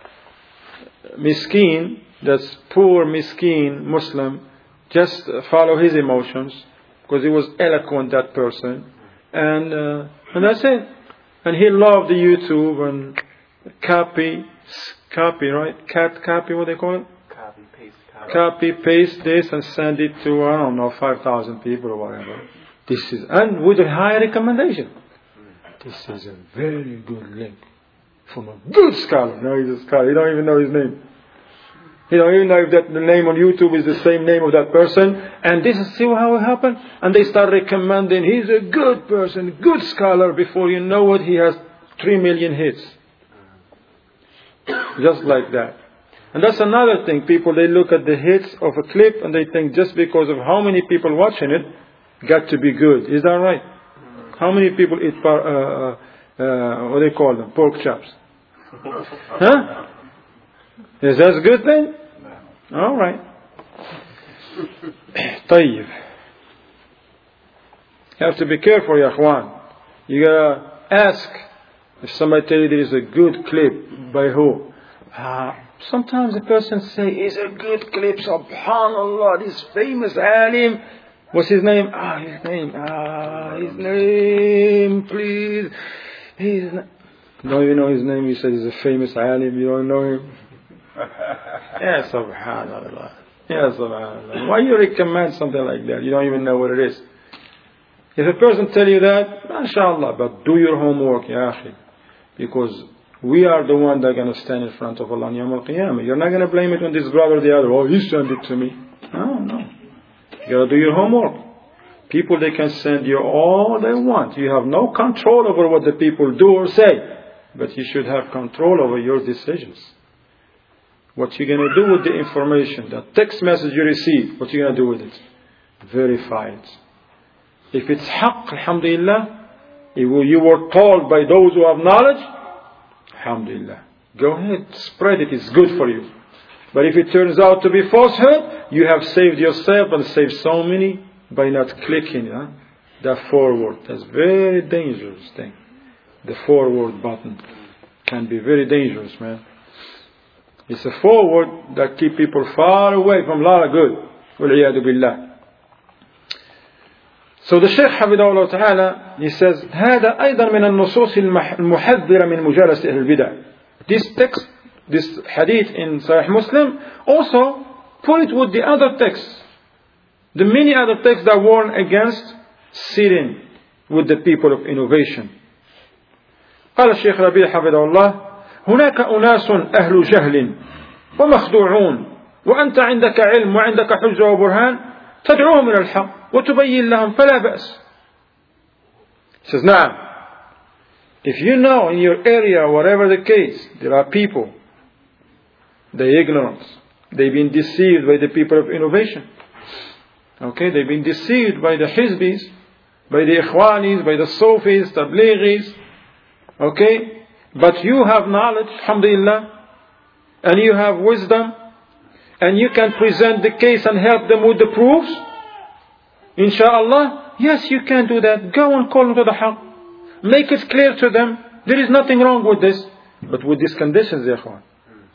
miskin, that's poor miskin Muslim, just follow his emotions, because he was eloquent, that person, and uh, and that's it. And he loved the YouTube and copy, copy, right? Cat copy, what they call it? Copy, paste, copy. Copy, paste this and send it to, I don't know, five thousand people or whatever. This is, and with a high recommendation. This is a very good link from a good scholar. No, he's a scholar. You don't even know his name. You don't even know if that the name on YouTube is the same name of that person. And this is, see how it happened? And they start recommending, he's a good person, good scholar. Before you know it, he has three million hits. Just like that. And that's another thing. People, they look at the hits of a clip and they think just because of how many people watching it, got to be good. Is that right? How many people eat, par, uh, uh, what do they call them? Pork chops. Huh? Is that a good thing? All right. طيب. You have to be careful, ya akhwan. You gotta ask if somebody tell you there is a good clip, by who? Uh, sometimes a person say, it's a good clip, subhanallah, this famous alim. What's his name? Ah, his name. Ah, his name, please. His name. Don't even know his name. You said he's a famous alim. You don't know him. Ya subhanallah. Ya subhanallah. Why you recommend something like that? You don't even know what it is. If a person tell you that, mashallah, but do your homework, ya akhi. Because we are the one that are going to stand in front of Allah on Yawm al-Qiyamah. You're not going to blame it on this brother or the other. Oh, he sent it to me. No, no. You got to do your homework. People, they can send you all they want. You have no control over what the people do or say. But you should have control over your decisions. What you're going to do with the information, the text message you receive, what you're going to do with it? Verify it. If it's haqq, alhamdulillah, if you were told by those who have knowledge, alhamdulillah, go ahead, spread it, it's good for you. But if it turns out to be falsehood, you have saved yourself and saved so many by not clicking huh? that forward. That's a very dangerous thing. The forward button can be very dangerous, man. It's a forward that keep people far away from a lot of good. Wal-iyadu billah. So the Shaykh Hafidahullah Ta'ala, he says, هذا أيضا من النصوص المحذرة من مجالسة أهل البدع. This text, this hadith in Sahih Muslim, also put it with the other texts. The many other texts that warn against sitting with the people of innovation. قال الشيخ ربيع حفظه الله هناك أناس أهل جهل ومخدوعون وأنت عندك علم وعندك حجة وبرهان تدعوهم إلى الحق وتبين لهم فلا بأس. He says, now, if you know in your area, whatever the case, there are people, they're ignorant, they've been deceived by the people of innovation. Okay, they've been deceived by the Hizbis, by the Ikhwanis, by the Sufis, Tablighis. Okay, but you have knowledge, alhamdulillah, and you have wisdom, and you can present the case and help them with the proofs. Insha'Allah, yes, you can do that. Go and call them to the haqq. Make it clear to them. There is nothing wrong with this. But with these conditions, ya ikhwan.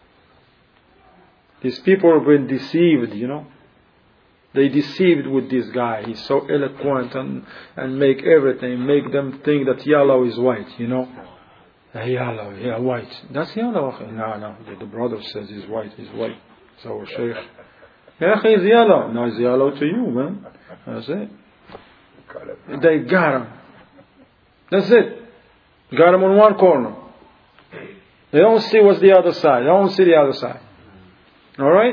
These people have been deceived, you know. They deceived with this guy. He's so eloquent and, and make everything, make them think that yellow is white, you know. Yellow, yeah, white. That's yellow. No, no, the brother says he's white, he's white. So Shaykh, yeah, he's yellow. No, it's yellow to you, man. That's it. They got him. That's it. Got him on one corner. They don't see what's the other side. They don't see the other side. Alright?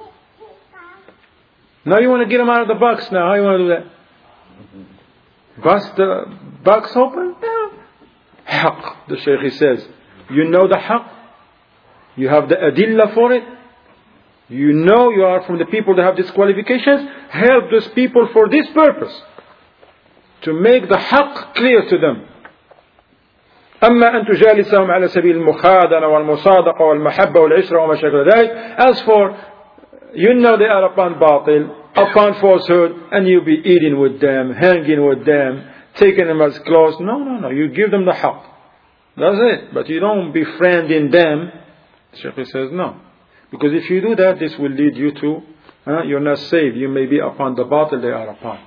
Now you want to get him out of the box now. How you want to do that? Bust the box open? No. Haqq, the Shaykh he says. You know the haqq. You have the adilla for it. You know you are from the people that have these qualifications. Help those people for this purpose. To make the haqq clear to them. أما أن تجالسهم على سبيل المخادنة والمصادقة والمحبة والعشرة وما شابه ذلك. As for, you know they are upon batil, upon falsehood, and you be eating with them, hanging with them, taking them as close. No, no, no. You give them the haqq. That's it. But you don't befriend them. Shaykh says no. Because if you do that, this will lead you to, uh, you're not saved. You may be upon the batil they are upon.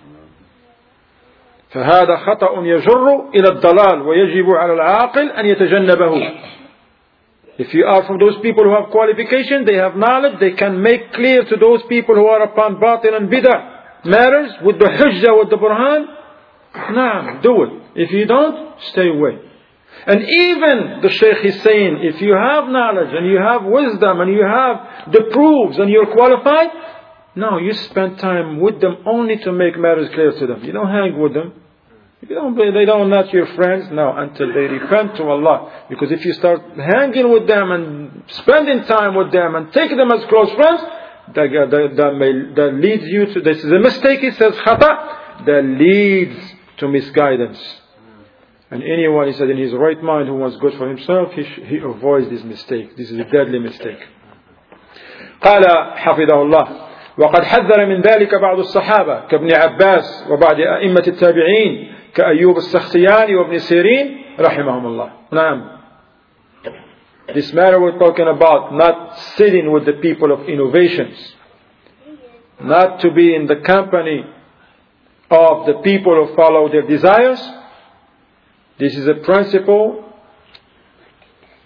فهذا خطأ يجر إلى الضلال ويجب على العاقل أن يتجنبه. If you are from those people who have qualification, they have knowledge, they can make clear to those people who are upon batil and bid'ah matters with the hujjah, with the burhan. Nah, do it. If you don't, stay away. And even the Shaykh is saying, if you have knowledge and you have wisdom and you have the proofs and you're qualified, no, you spend time with them only to make matters clear to them. You don't hang with them. You don't, they don't not your friends. No, until they repent to Allah. Because if you start hanging with them and spending time with them and taking them as close friends, that, that, that, may, that leads you to, this is a mistake, he says, khata, that leads to misguidance. And anyone, he said, in his right mind who wants good for himself, he, he avoids this mistake. This is a deadly mistake. قال حفظه الله وقد حذر من ذلك بعض الصحابة كابن عباس وبعض أئمة التابعين كأيوب السختياني وابن سيرين رحمهم الله. نعم. This matter we're talking about, not sitting with the people of innovations, not to be in the company of the people who follow their desires. This is a principle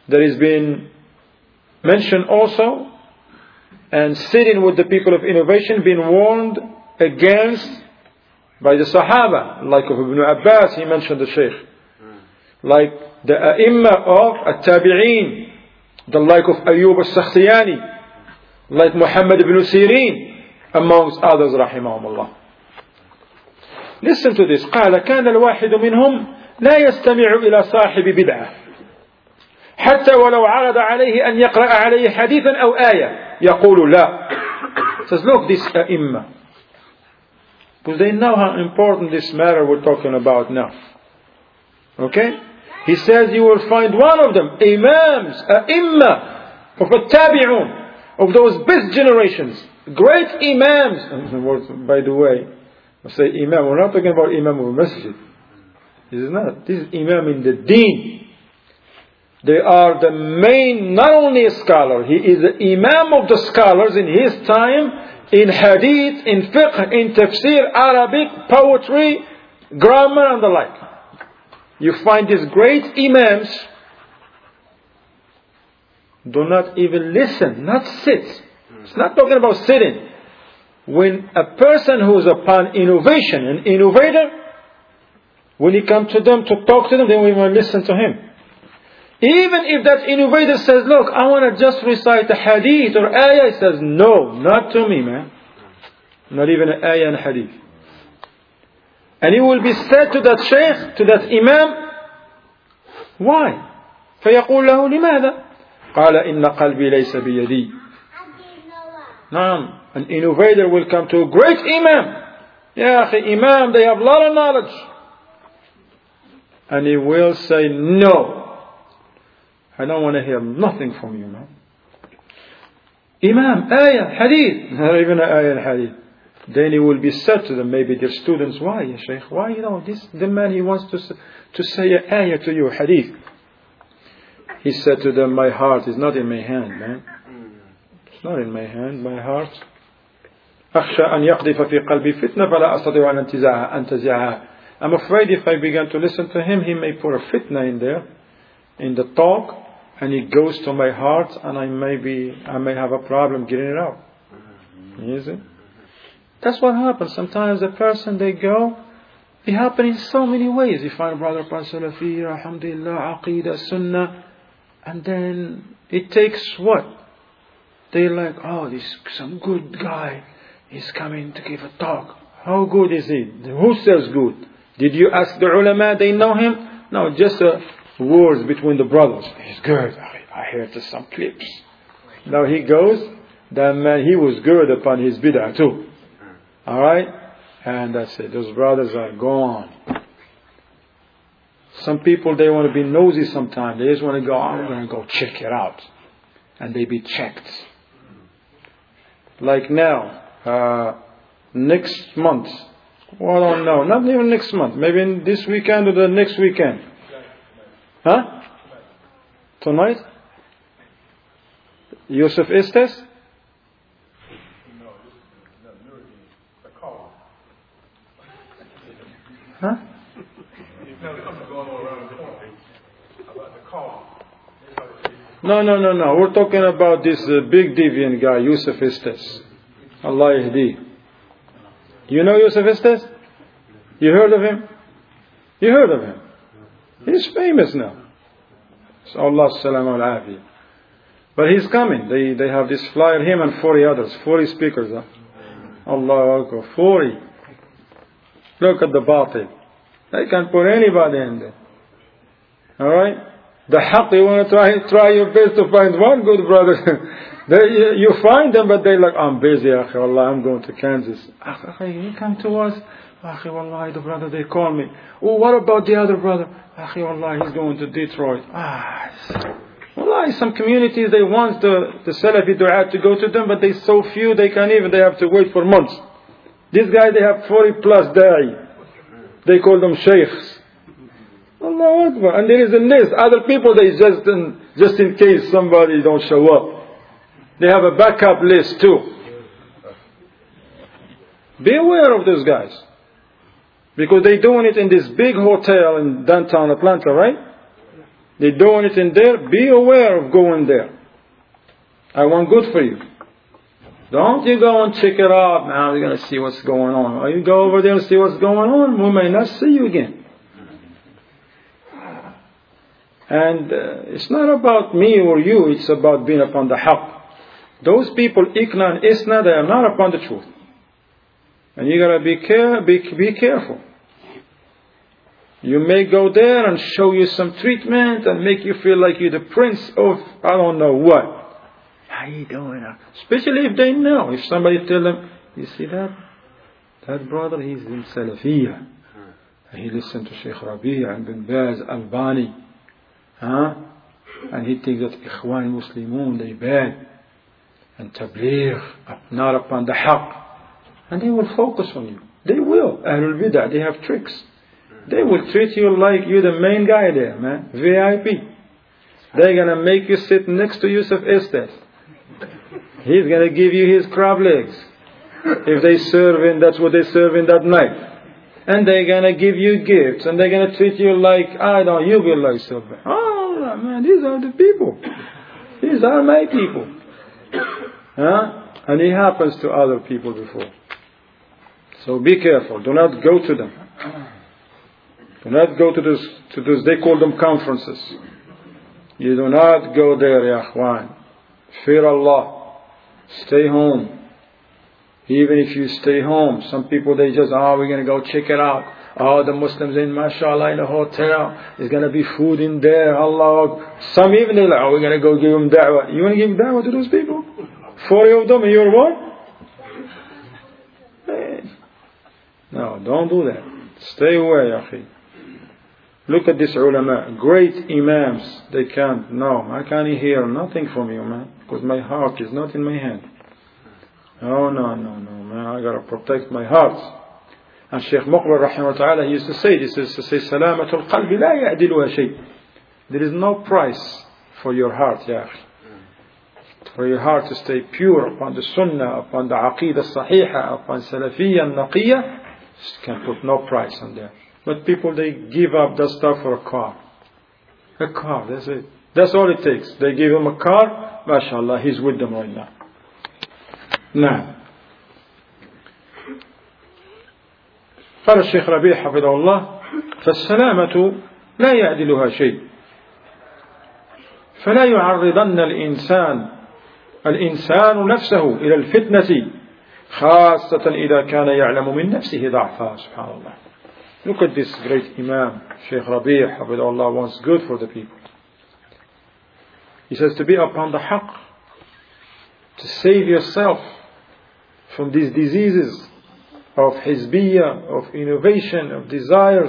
There has been mentioned also, and sitting with the people of innovation, being warned against by the Sahaba, like of Ibn Abbas, he mentioned the Shaykh, like the A'imma of At-Tabi'een, the like of Ayyub al-Sakhtiyani, like Muhammad ibn Sirin, amongst others, rahimahumullah. Listen to this. قال كان الواحد منهم لا يستمع إلى صاحب بدعة حتى ولو عرض عليه أن يقرأ عليه حديثا أو آية يقول لا. Says, look, this A'imma, because they know how important this matter we're talking about now. Okay? He says you will find one of them, Imams, A'imma, of At-Tabi'un, of those best generations, great Imams. By the way, I say Imam, we're not talking about Imam of Masjid. This is not. This is Imam in the Deen. They are the main, not only a scholar, he is the Imam of the scholars in his time, in Hadith, in Fiqh, in Tafsir, Arabic, poetry, grammar and the like. You find these great Imams do not even listen, not sit. It's not talking about sitting. When a person who is upon innovation, an innovator, when you come to them to talk to them, they will even listen to him. Even if that innovator says, look, I want to just recite a hadith or ayah, he says, no, not to me, man. Not even an ayah and hadith. And he will be said to that shaykh, to that imam, why? فيقول له لماذا؟ قال إن قلبي ليس بيدي. نعم. An innovator will come to a great imam. Ya akhi, imam, they have a lot of knowledge. And he will say, no, I don't want to hear nothing from you, man. Imam, ayah, hadith, not even an ayah and hadith. Then he will be said to them, maybe their students, why, ya shaykh, why, you know, this, the man, he wants to, to say an ayah to you, hadith. He said to them, my heart is not in my hand, man. It's not in my hand, my heart. أخشى أن يقذف في قلبي فتنة فلا أستطيع أن أنتزعها أنتزعها. I'm afraid if I begin to listen to him, he may put a fitna in there, in the talk, and it goes to my heart, and I may be, I may have a problem getting it out. Is it? That's what happens. Sometimes a person, they go, it happens in so many ways. You find a brother, Salafi, alhamdulillah, Aqidah, Sunnah, and then it takes what? They're like, oh, this some good guy is coming to give a talk. How good is he? Who says good? Did you ask the ulama? They know him? No, just uh, words between the brothers. He's good. I heard some clips. Now he goes, that man, he was good upon his bid'ah too. Alright? And that's it. Those brothers are gone. Some people, they want to be nosy sometimes. They just want to go, I'm going to go check it out. And they be checked. Like now, uh, next month, well, I don't know, not even next month, maybe in this weekend or the next weekend. Huh? Tonight? Yusuf Estes? Huh? No, no, no, no. We're talking about this uh, big deviant guy, Yusuf Estes. Allah Yahdi. You know Yusuf Estes? You heard of him? You heard of him? He's famous now. So Allah salam al afiyah. But he's coming. They they have this flyer, him and forty others, forty speakers. Huh? Allahu Akbar, forty. Look at the batil. They can put anybody in there. Alright? The haqq, you want to try try your best to find one good brother. they, you find them, but they're like, I'm busy, akhi, wallah, I'm going to Kansas. Akhi, you come to us. Akhi, wallahi, the brother, they call me. Oh, what about the other brother? Akhi, wallahi, he's going to Detroit. Ah, wallahi, some communities, they want the, the Salafi du'at to go to them, but they're so few, they can't even, they have to wait for months. These guys, they have forty plus da'i. They call them sheikhs. Allahu Akbar. And there is a list. Other people, they just in, just in case somebody don't show up. They have a backup list too. Be aware of those guys. Because they're doing it in this big hotel in downtown Atlanta, right? They're doing it in there. Be aware of going there. I want good for you. Don't you go and check it out. Now we're going to see what's going on. Or you go over there and see what's going on. We may not see you again. And uh, it's not about me or you. It's about being upon the haqq. Those people, Ikna and Isna, they are not upon the truth. And you got to be, care, be, be careful. You may go there and show you some treatment and make you feel like you're the prince of I don't know what. How you doing? Especially if they know. If somebody tell them, you see that? That brother, he's in Salafiyah. He listened to Sheikh Rabi' and Bin Baz, Albani. Huh? And he thinks that Ikhwan Muslimun, they bad. And Tabligh, not upon the haqq. And they will focus on you. They will. Ahlul Bidah, they have tricks. They will treat you like you're the main guy there, man. V I P. They're going to make you sit next to Yusuf Estes. He's going to give you his crab legs. If they serve in, that's what they serve in that night. And they're going to give you gifts. And they're going to treat you like, I don't, you will like so bad. Oh, man, these are the people. These are my people. Huh? And it happens to other people before. So be careful. Do not go to them. Do not go to those, to those, they call them conferences. You do not go there, ya akhwan. Fear Allah. Stay home. Even if you stay home, some people they just, oh, we're going to go check it out. Oh, the Muslims in, mashallah, in a hotel. There's going to be food in there. Allah. Some even they're like, oh, we're going to go give them da'wah. You want to give da'wah to those people? Forty of them and you're one? No, don't do that. Stay away, akhi. Look at this ulama, great imams. They can't, no, I can't hear nothing from you, man, because my heart is not in my hand. Oh, no, no, no, man, I gotta protect my heart. And Shaykh Muqbil rahimahullah ta'ala, he used to say, this is to say, salamatul qalbi la ya'diluha shay. There is no price for your heart, ya akhi. For your heart to stay pure upon the sunnah, upon the aqidah sahiha, upon salafiyya and naqiyya, can put no price on there. But people, they give up that stuff for a car. A car, that's it. That's all it takes. They give him a car, mashallah, he's with them right now. Now, قال الشيخ ربيع حفظه الله فالسلامة لا يعدلها شيء فلا يعرضن الإنسان الإنسان نفسه إلى الفتنة خاصة إذا كان يعلم من نفسه ضعفها سبحان الله. Look at this great Imam, Shaykh Rabi' Hafidhullah, wants good for the people. He says to be upon the haqq, to save yourself from these diseases of hizbiyah, of innovation, of desires.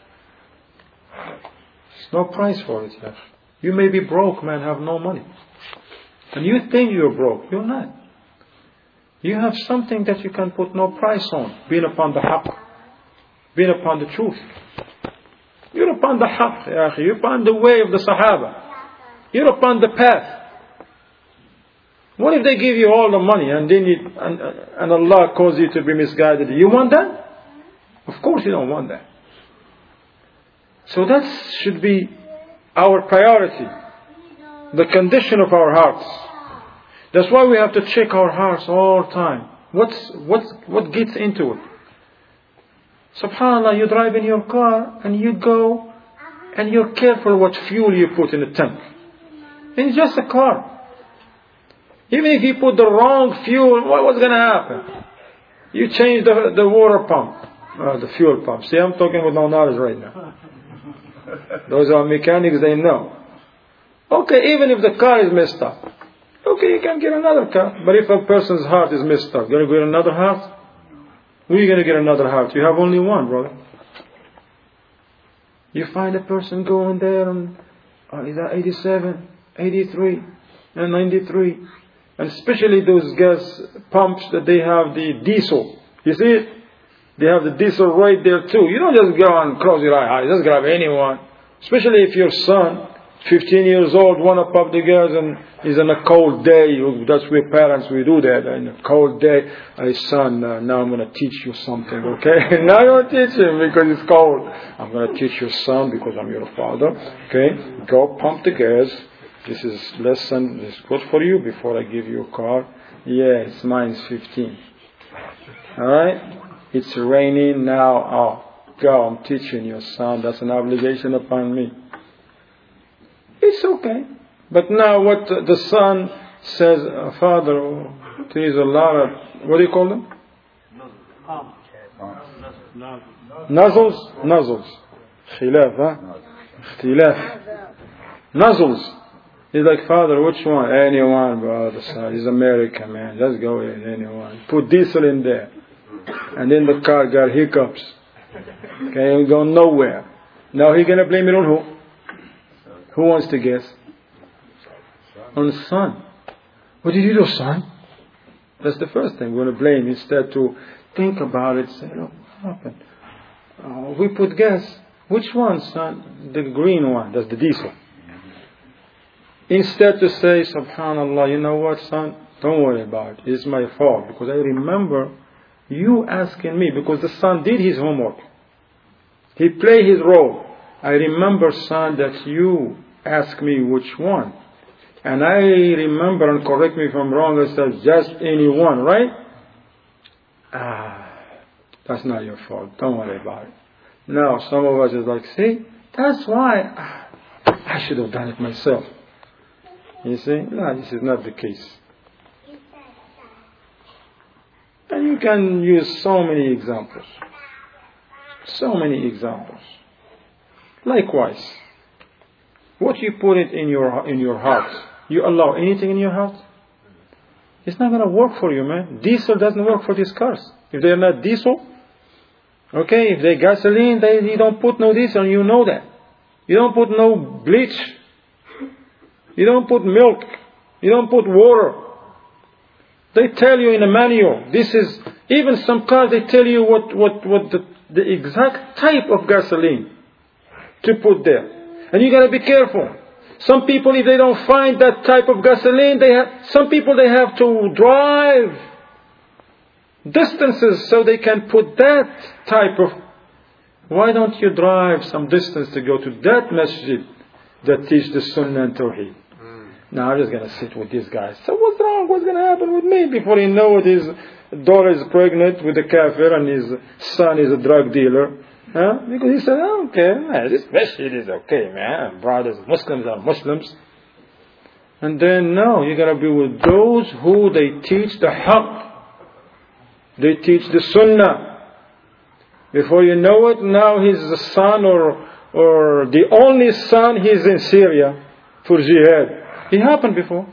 There's no price for it. Yah. You may be broke, man, have no money. And you think you're broke. You're not. You have something that you can put no price on, being upon the haqq. Being upon the truth. You're upon the haqq, ya akhi. You're upon the way of the Sahaba. You're upon the path. What if they give you all the money and then you, and, and Allah causes you to be misguided? You want that? Of course you don't want that. So that should be our priority. The condition of our hearts. That's why we have to check our hearts all the time. What's, what's, what gets into it? SubhanAllah, you drive in your car and you go and you're careful what fuel you put in the tank. It's just a car. Even if you put the wrong fuel, what, what's going to happen? You change the, the water pump, uh, the fuel pump. See, I'm talking with no knowledge right now. Those are mechanics, they know. Okay, even if the car is messed up, okay, you can get another car. But if a person's heart is messed up, going to get another heart? Where are you going to get another heart? You have only one, brother. You find a person going there and oh, is that eighty-seven, eighty-three, and ninety-three. And especially those gas pumps that they have the diesel. You see it? They have the diesel right there too. You don't just go and close your eye. Just grab anyone. Especially if your son fifteen years old, want to pump the gas, and he's on a cold day. That's where parents, we do that. In a cold day, hey son, uh, now I'm going to teach you something, okay? Now you're teaching because it's cold. I'm going to teach your son because I'm your father, okay? Go pump the gas. This is lesson, this is good for you before I give you a car. Yes, mine's fifteen. Alright? It's raining now. Oh, go, I'm teaching your son. That's an obligation upon me. It's okay. But now what the son says, uh, Father, there is a lot of, what do you call them? Nuzzles? Nuzzles. Khilaf, huh? Ikhtilaf. Nuzzles. He's like, Father, which one? Anyone, brother, son. He's American, man. Just go in, anyone. Put diesel in there. And then the car got hiccups. Okay, we go nowhere. Now he's going to blame it on who? Who wants to guess? On the son. What did you do, son? That's the first thing we're going to blame, instead to think about it. Say, look, what happened? Uh, we put gas. Which one, son? The green one. That's the diesel. Instead to say, subhanallah, you know what, son? Don't worry about it. It's my fault. Because I remember you asking me, because the son did his homework. He played his role. I remember, son, that you asked me which one. And I remember, and correct me if I'm wrong, I said, just any one, right? Ah, that's not your fault. Don't worry about it. Now, some of us is like, see, that's why ah, I should have done it myself. You see? No, this is not the case. And you can use so many examples. So many examples. Likewise, what you put it in your in your heart, you allow anything in your heart, it's not going to work for you, man. Diesel doesn't work for these cars. If they're not diesel, okay, if they're gasoline, they you don't put no diesel, you know that. You don't put no bleach. You don't put milk. You don't put water. They tell you in a manual, this is, even some cars, they tell you what, what, what the, the exact type of gasoline to put there. And you got to be careful. Some people, if they don't find that type of gasoline, they have, some people, they have to drive distances so they can put that type of, why don't you drive some distance to go to that masjid that teach the Sunnah and Tawheed? Now I'm just going to sit with these guys. So what's wrong? What's going to happen with me? Before he knows his daughter is pregnant with a kafir and his son is a drug dealer. Huh? Because he said, oh, okay, man, this masjid is okay, man. Brothers, Muslims are Muslims. And then, no, you got to be with those who they teach the haqq. They teach the sunnah. Before you know it, now he's the son or, or the only son, he's in Syria for jihad. It happened before.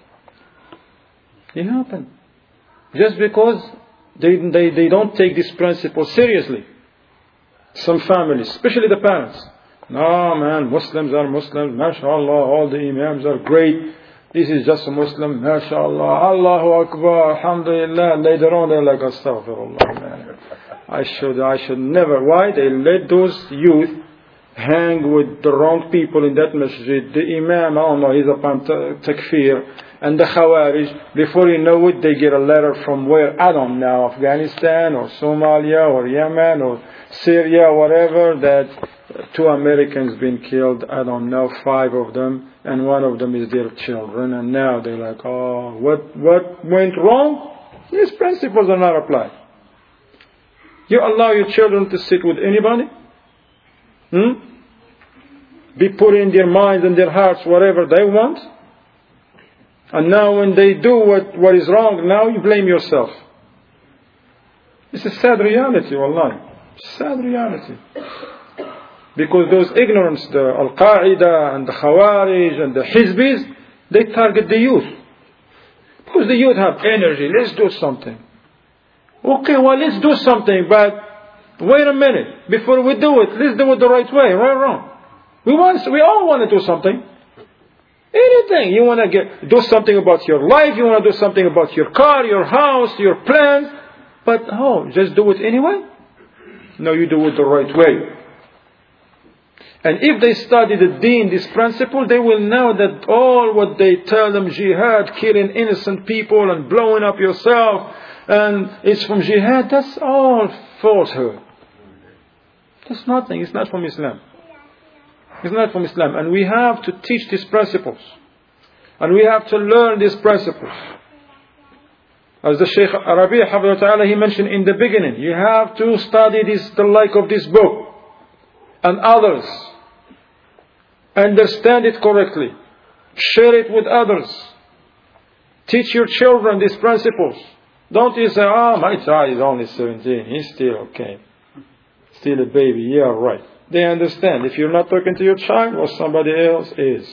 It happened. Just because they, they, they don't take this principle seriously. Some families, especially the parents. No, man, Muslims are Muslims. MashaAllah, all the imams are great. This is just a Muslim. MashaAllah, Allahu Akbar, Alhamdulillah. Later on they're like, Astaghfirullah, man. I should, I should never. Why? They let those youth hang with the wrong people in that masjid. The imam, I don't know, he's upon takfir. And the khawarij, before you know it, they get a letter from where? I don't know, Afghanistan or Somalia or Yemen or Syria, or whatever, that two Americans been killed. I don't know, five of them, and one of them is their children. And now they're like, oh, what, what went wrong? These principles are not applied. You allow your children to sit with anybody? Hmm? Be put in their minds and their hearts whatever they want. And now when they do what, what is wrong, now you blame yourself. It's a sad reality, wallahi. Sad reality. Because those ignorance, the Al-Qaeda and the Khawarij and the Hizbis, they target the youth. Because the youth have energy. Let's do something. Okay, well, let's do something, but wait a minute. Before we do it, let's do it the right way, right or wrong. We want, we all want to do something. Anything. You want to get, do something about your life. You want to do something about your car, your house, your plans. But, oh, just do it anyway? No, you do it the right way. And if they study the deen, this principle, they will know that all what they tell them, jihad, killing innocent people and blowing up yourself, and it's from jihad, that's all falsehood. That's nothing, it's not from Islam. It's not from Islam. And we have to teach these principles. And we have to learn these principles. As the Shaykh Arabi, Ta'ala, he mentioned in the beginning, you have to study this, the like of this book and others. Understand it correctly. Share it with others. Teach your children these principles. Don't you say, oh, my child is only seventeen. He's still okay. Still a baby. Yeah, right. They understand. If you're not talking to your child, or somebody else is.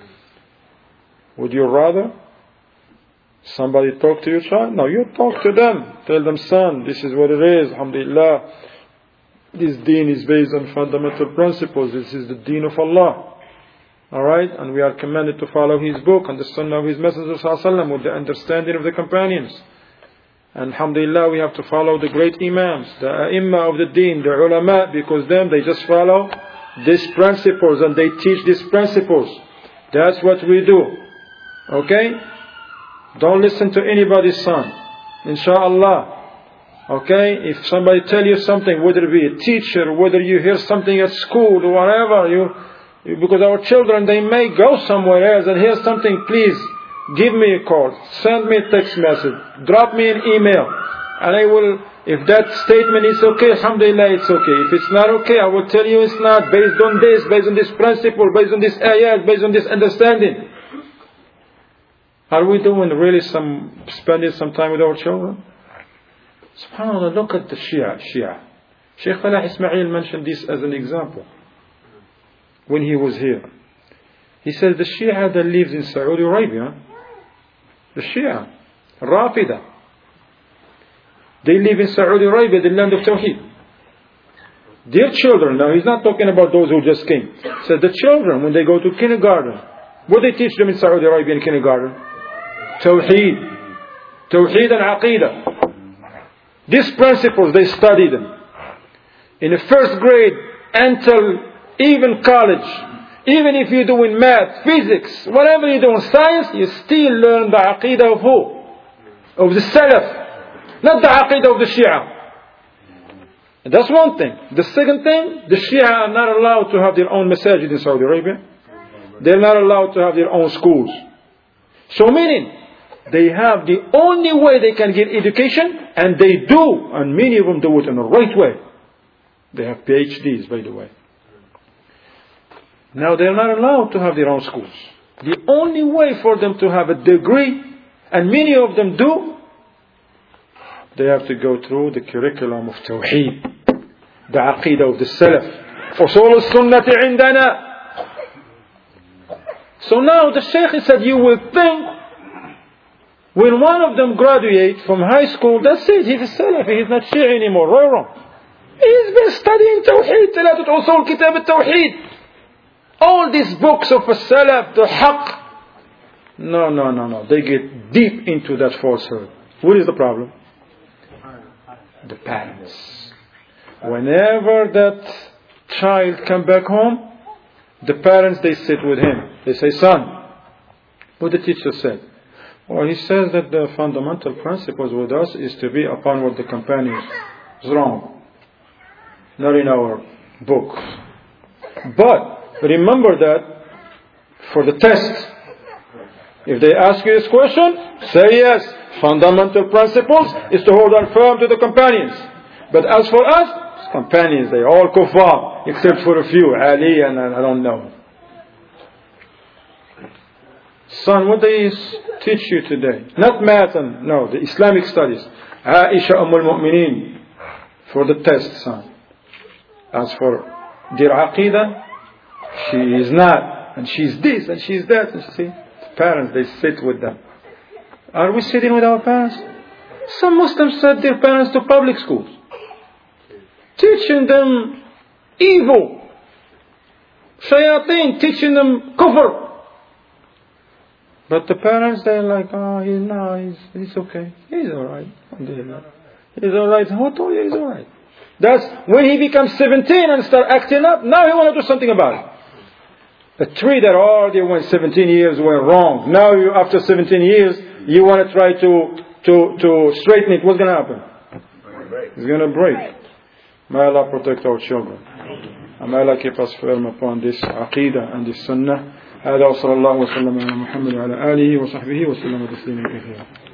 Would you rather somebody talk to your child? No, you talk to them. Tell them, son, this is what it is. Alhamdulillah. This deen is based on fundamental principles. This is the deen of Allah. Alright? And we are commanded to follow His book and the sunnah of His Messenger ﷺ with the understanding of the companions. And alhamdulillah, we have to follow the great imams, the ai-imma of the deen, the ulama, because them, they just follow these principles and they teach these principles. That's what we do. Okay? Don't listen to anybody's son. Insha'Allah. Okay? If somebody tell you something, whether it be a teacher, whether you hear something at school or whatever, you, because our children, they may go somewhere else and hear something, please give me a call, send me a text message, drop me an email, and I will, if that statement is okay, alhamdulillah, it's okay. If it's not okay, I will tell you it's not, based on this, based on this principle, based on this ayat, based on this understanding. Are we doing really some, spending some time with our children? SubhanAllah, look at the Shia, Shia. Shaykh Falah Ismail mentioned this as an example when he was here. He says the Shia that lives in Saudi Arabia, the Shia, Rafida, they live in Saudi Arabia, the land of Tawheed. Their children, now he's not talking about those who just came. He said the children, when they go to kindergarten, what they teach them in Saudi Arabia in kindergarten? Tawheed. Tawheed and Aqidah. These principles, they study them. In the first grade until even college. Even if you're doing math, physics, whatever you do in science, you still learn the aqidah of who? Of the Salaf. Not the aqidah of the Shia. And that's one thing. The second thing, the Shia are not allowed to have their own masajid in Saudi Arabia. They're not allowed to have their own schools. So meaning, they have the only way they can get education, and they do, and many of them do it in the right way. They have P H Ds, by the way. Now they're not allowed to have their own schools. The only way for them to have a degree, and many of them do, they have to go through the curriculum of Tawheed, the Aqidah of the Salaf. Usul al-Sunnati indana. So now the Shaykh said, you will think, when one of them graduates from high school, that's it, he's a Salafi, he's not Shia anymore. Wrong. He's been studying Tawheed, Tilatat Usul Kitab al-Tawheed. All these books of the Salaf, the Haqq. No, no, no, no. They get deep into that falsehood. What is the problem? The parents. Whenever that child comes back home, the parents, they sit with him. They say, son, what the teacher said? Well, he says that the fundamental principles with us is to be upon what the companions. It's wrong. Not in our book. But remember that for the test, if they ask you this question, say yes. Fundamental principles is to hold on firm to the companions. But as for us, companions, they all kuffar, except for a few, Ali and I don't know. Son, what they teach you today? Not math and, no, the Islamic studies. Aisha Umm al-Mu'mineen for the test, son. As for their aqidah, she is not, and she's this, and she's that. And see, parents, they sit with them. Are we sitting with our parents? Some Muslims send their parents to public schools, teaching them evil. Shayateen, teaching them kufr. But the parents, they're like, oh, he's no, he's, he's okay. He's alright. He's alright. Who told you he's alright? That's when he becomes seventeen and start acting up, now he want to do something about it. A tree that already went seventeen years went wrong. Now you, after seventeen years, you want to try to, to, to straighten it. What's going to happen? It's going to break. May Allah protect our children. And may Allah keep us firm upon this aqidah and this sunnah. هذا وصلى الله وسلم على محمد وعلى آله وصحبه وسلم تسليما كثيرا.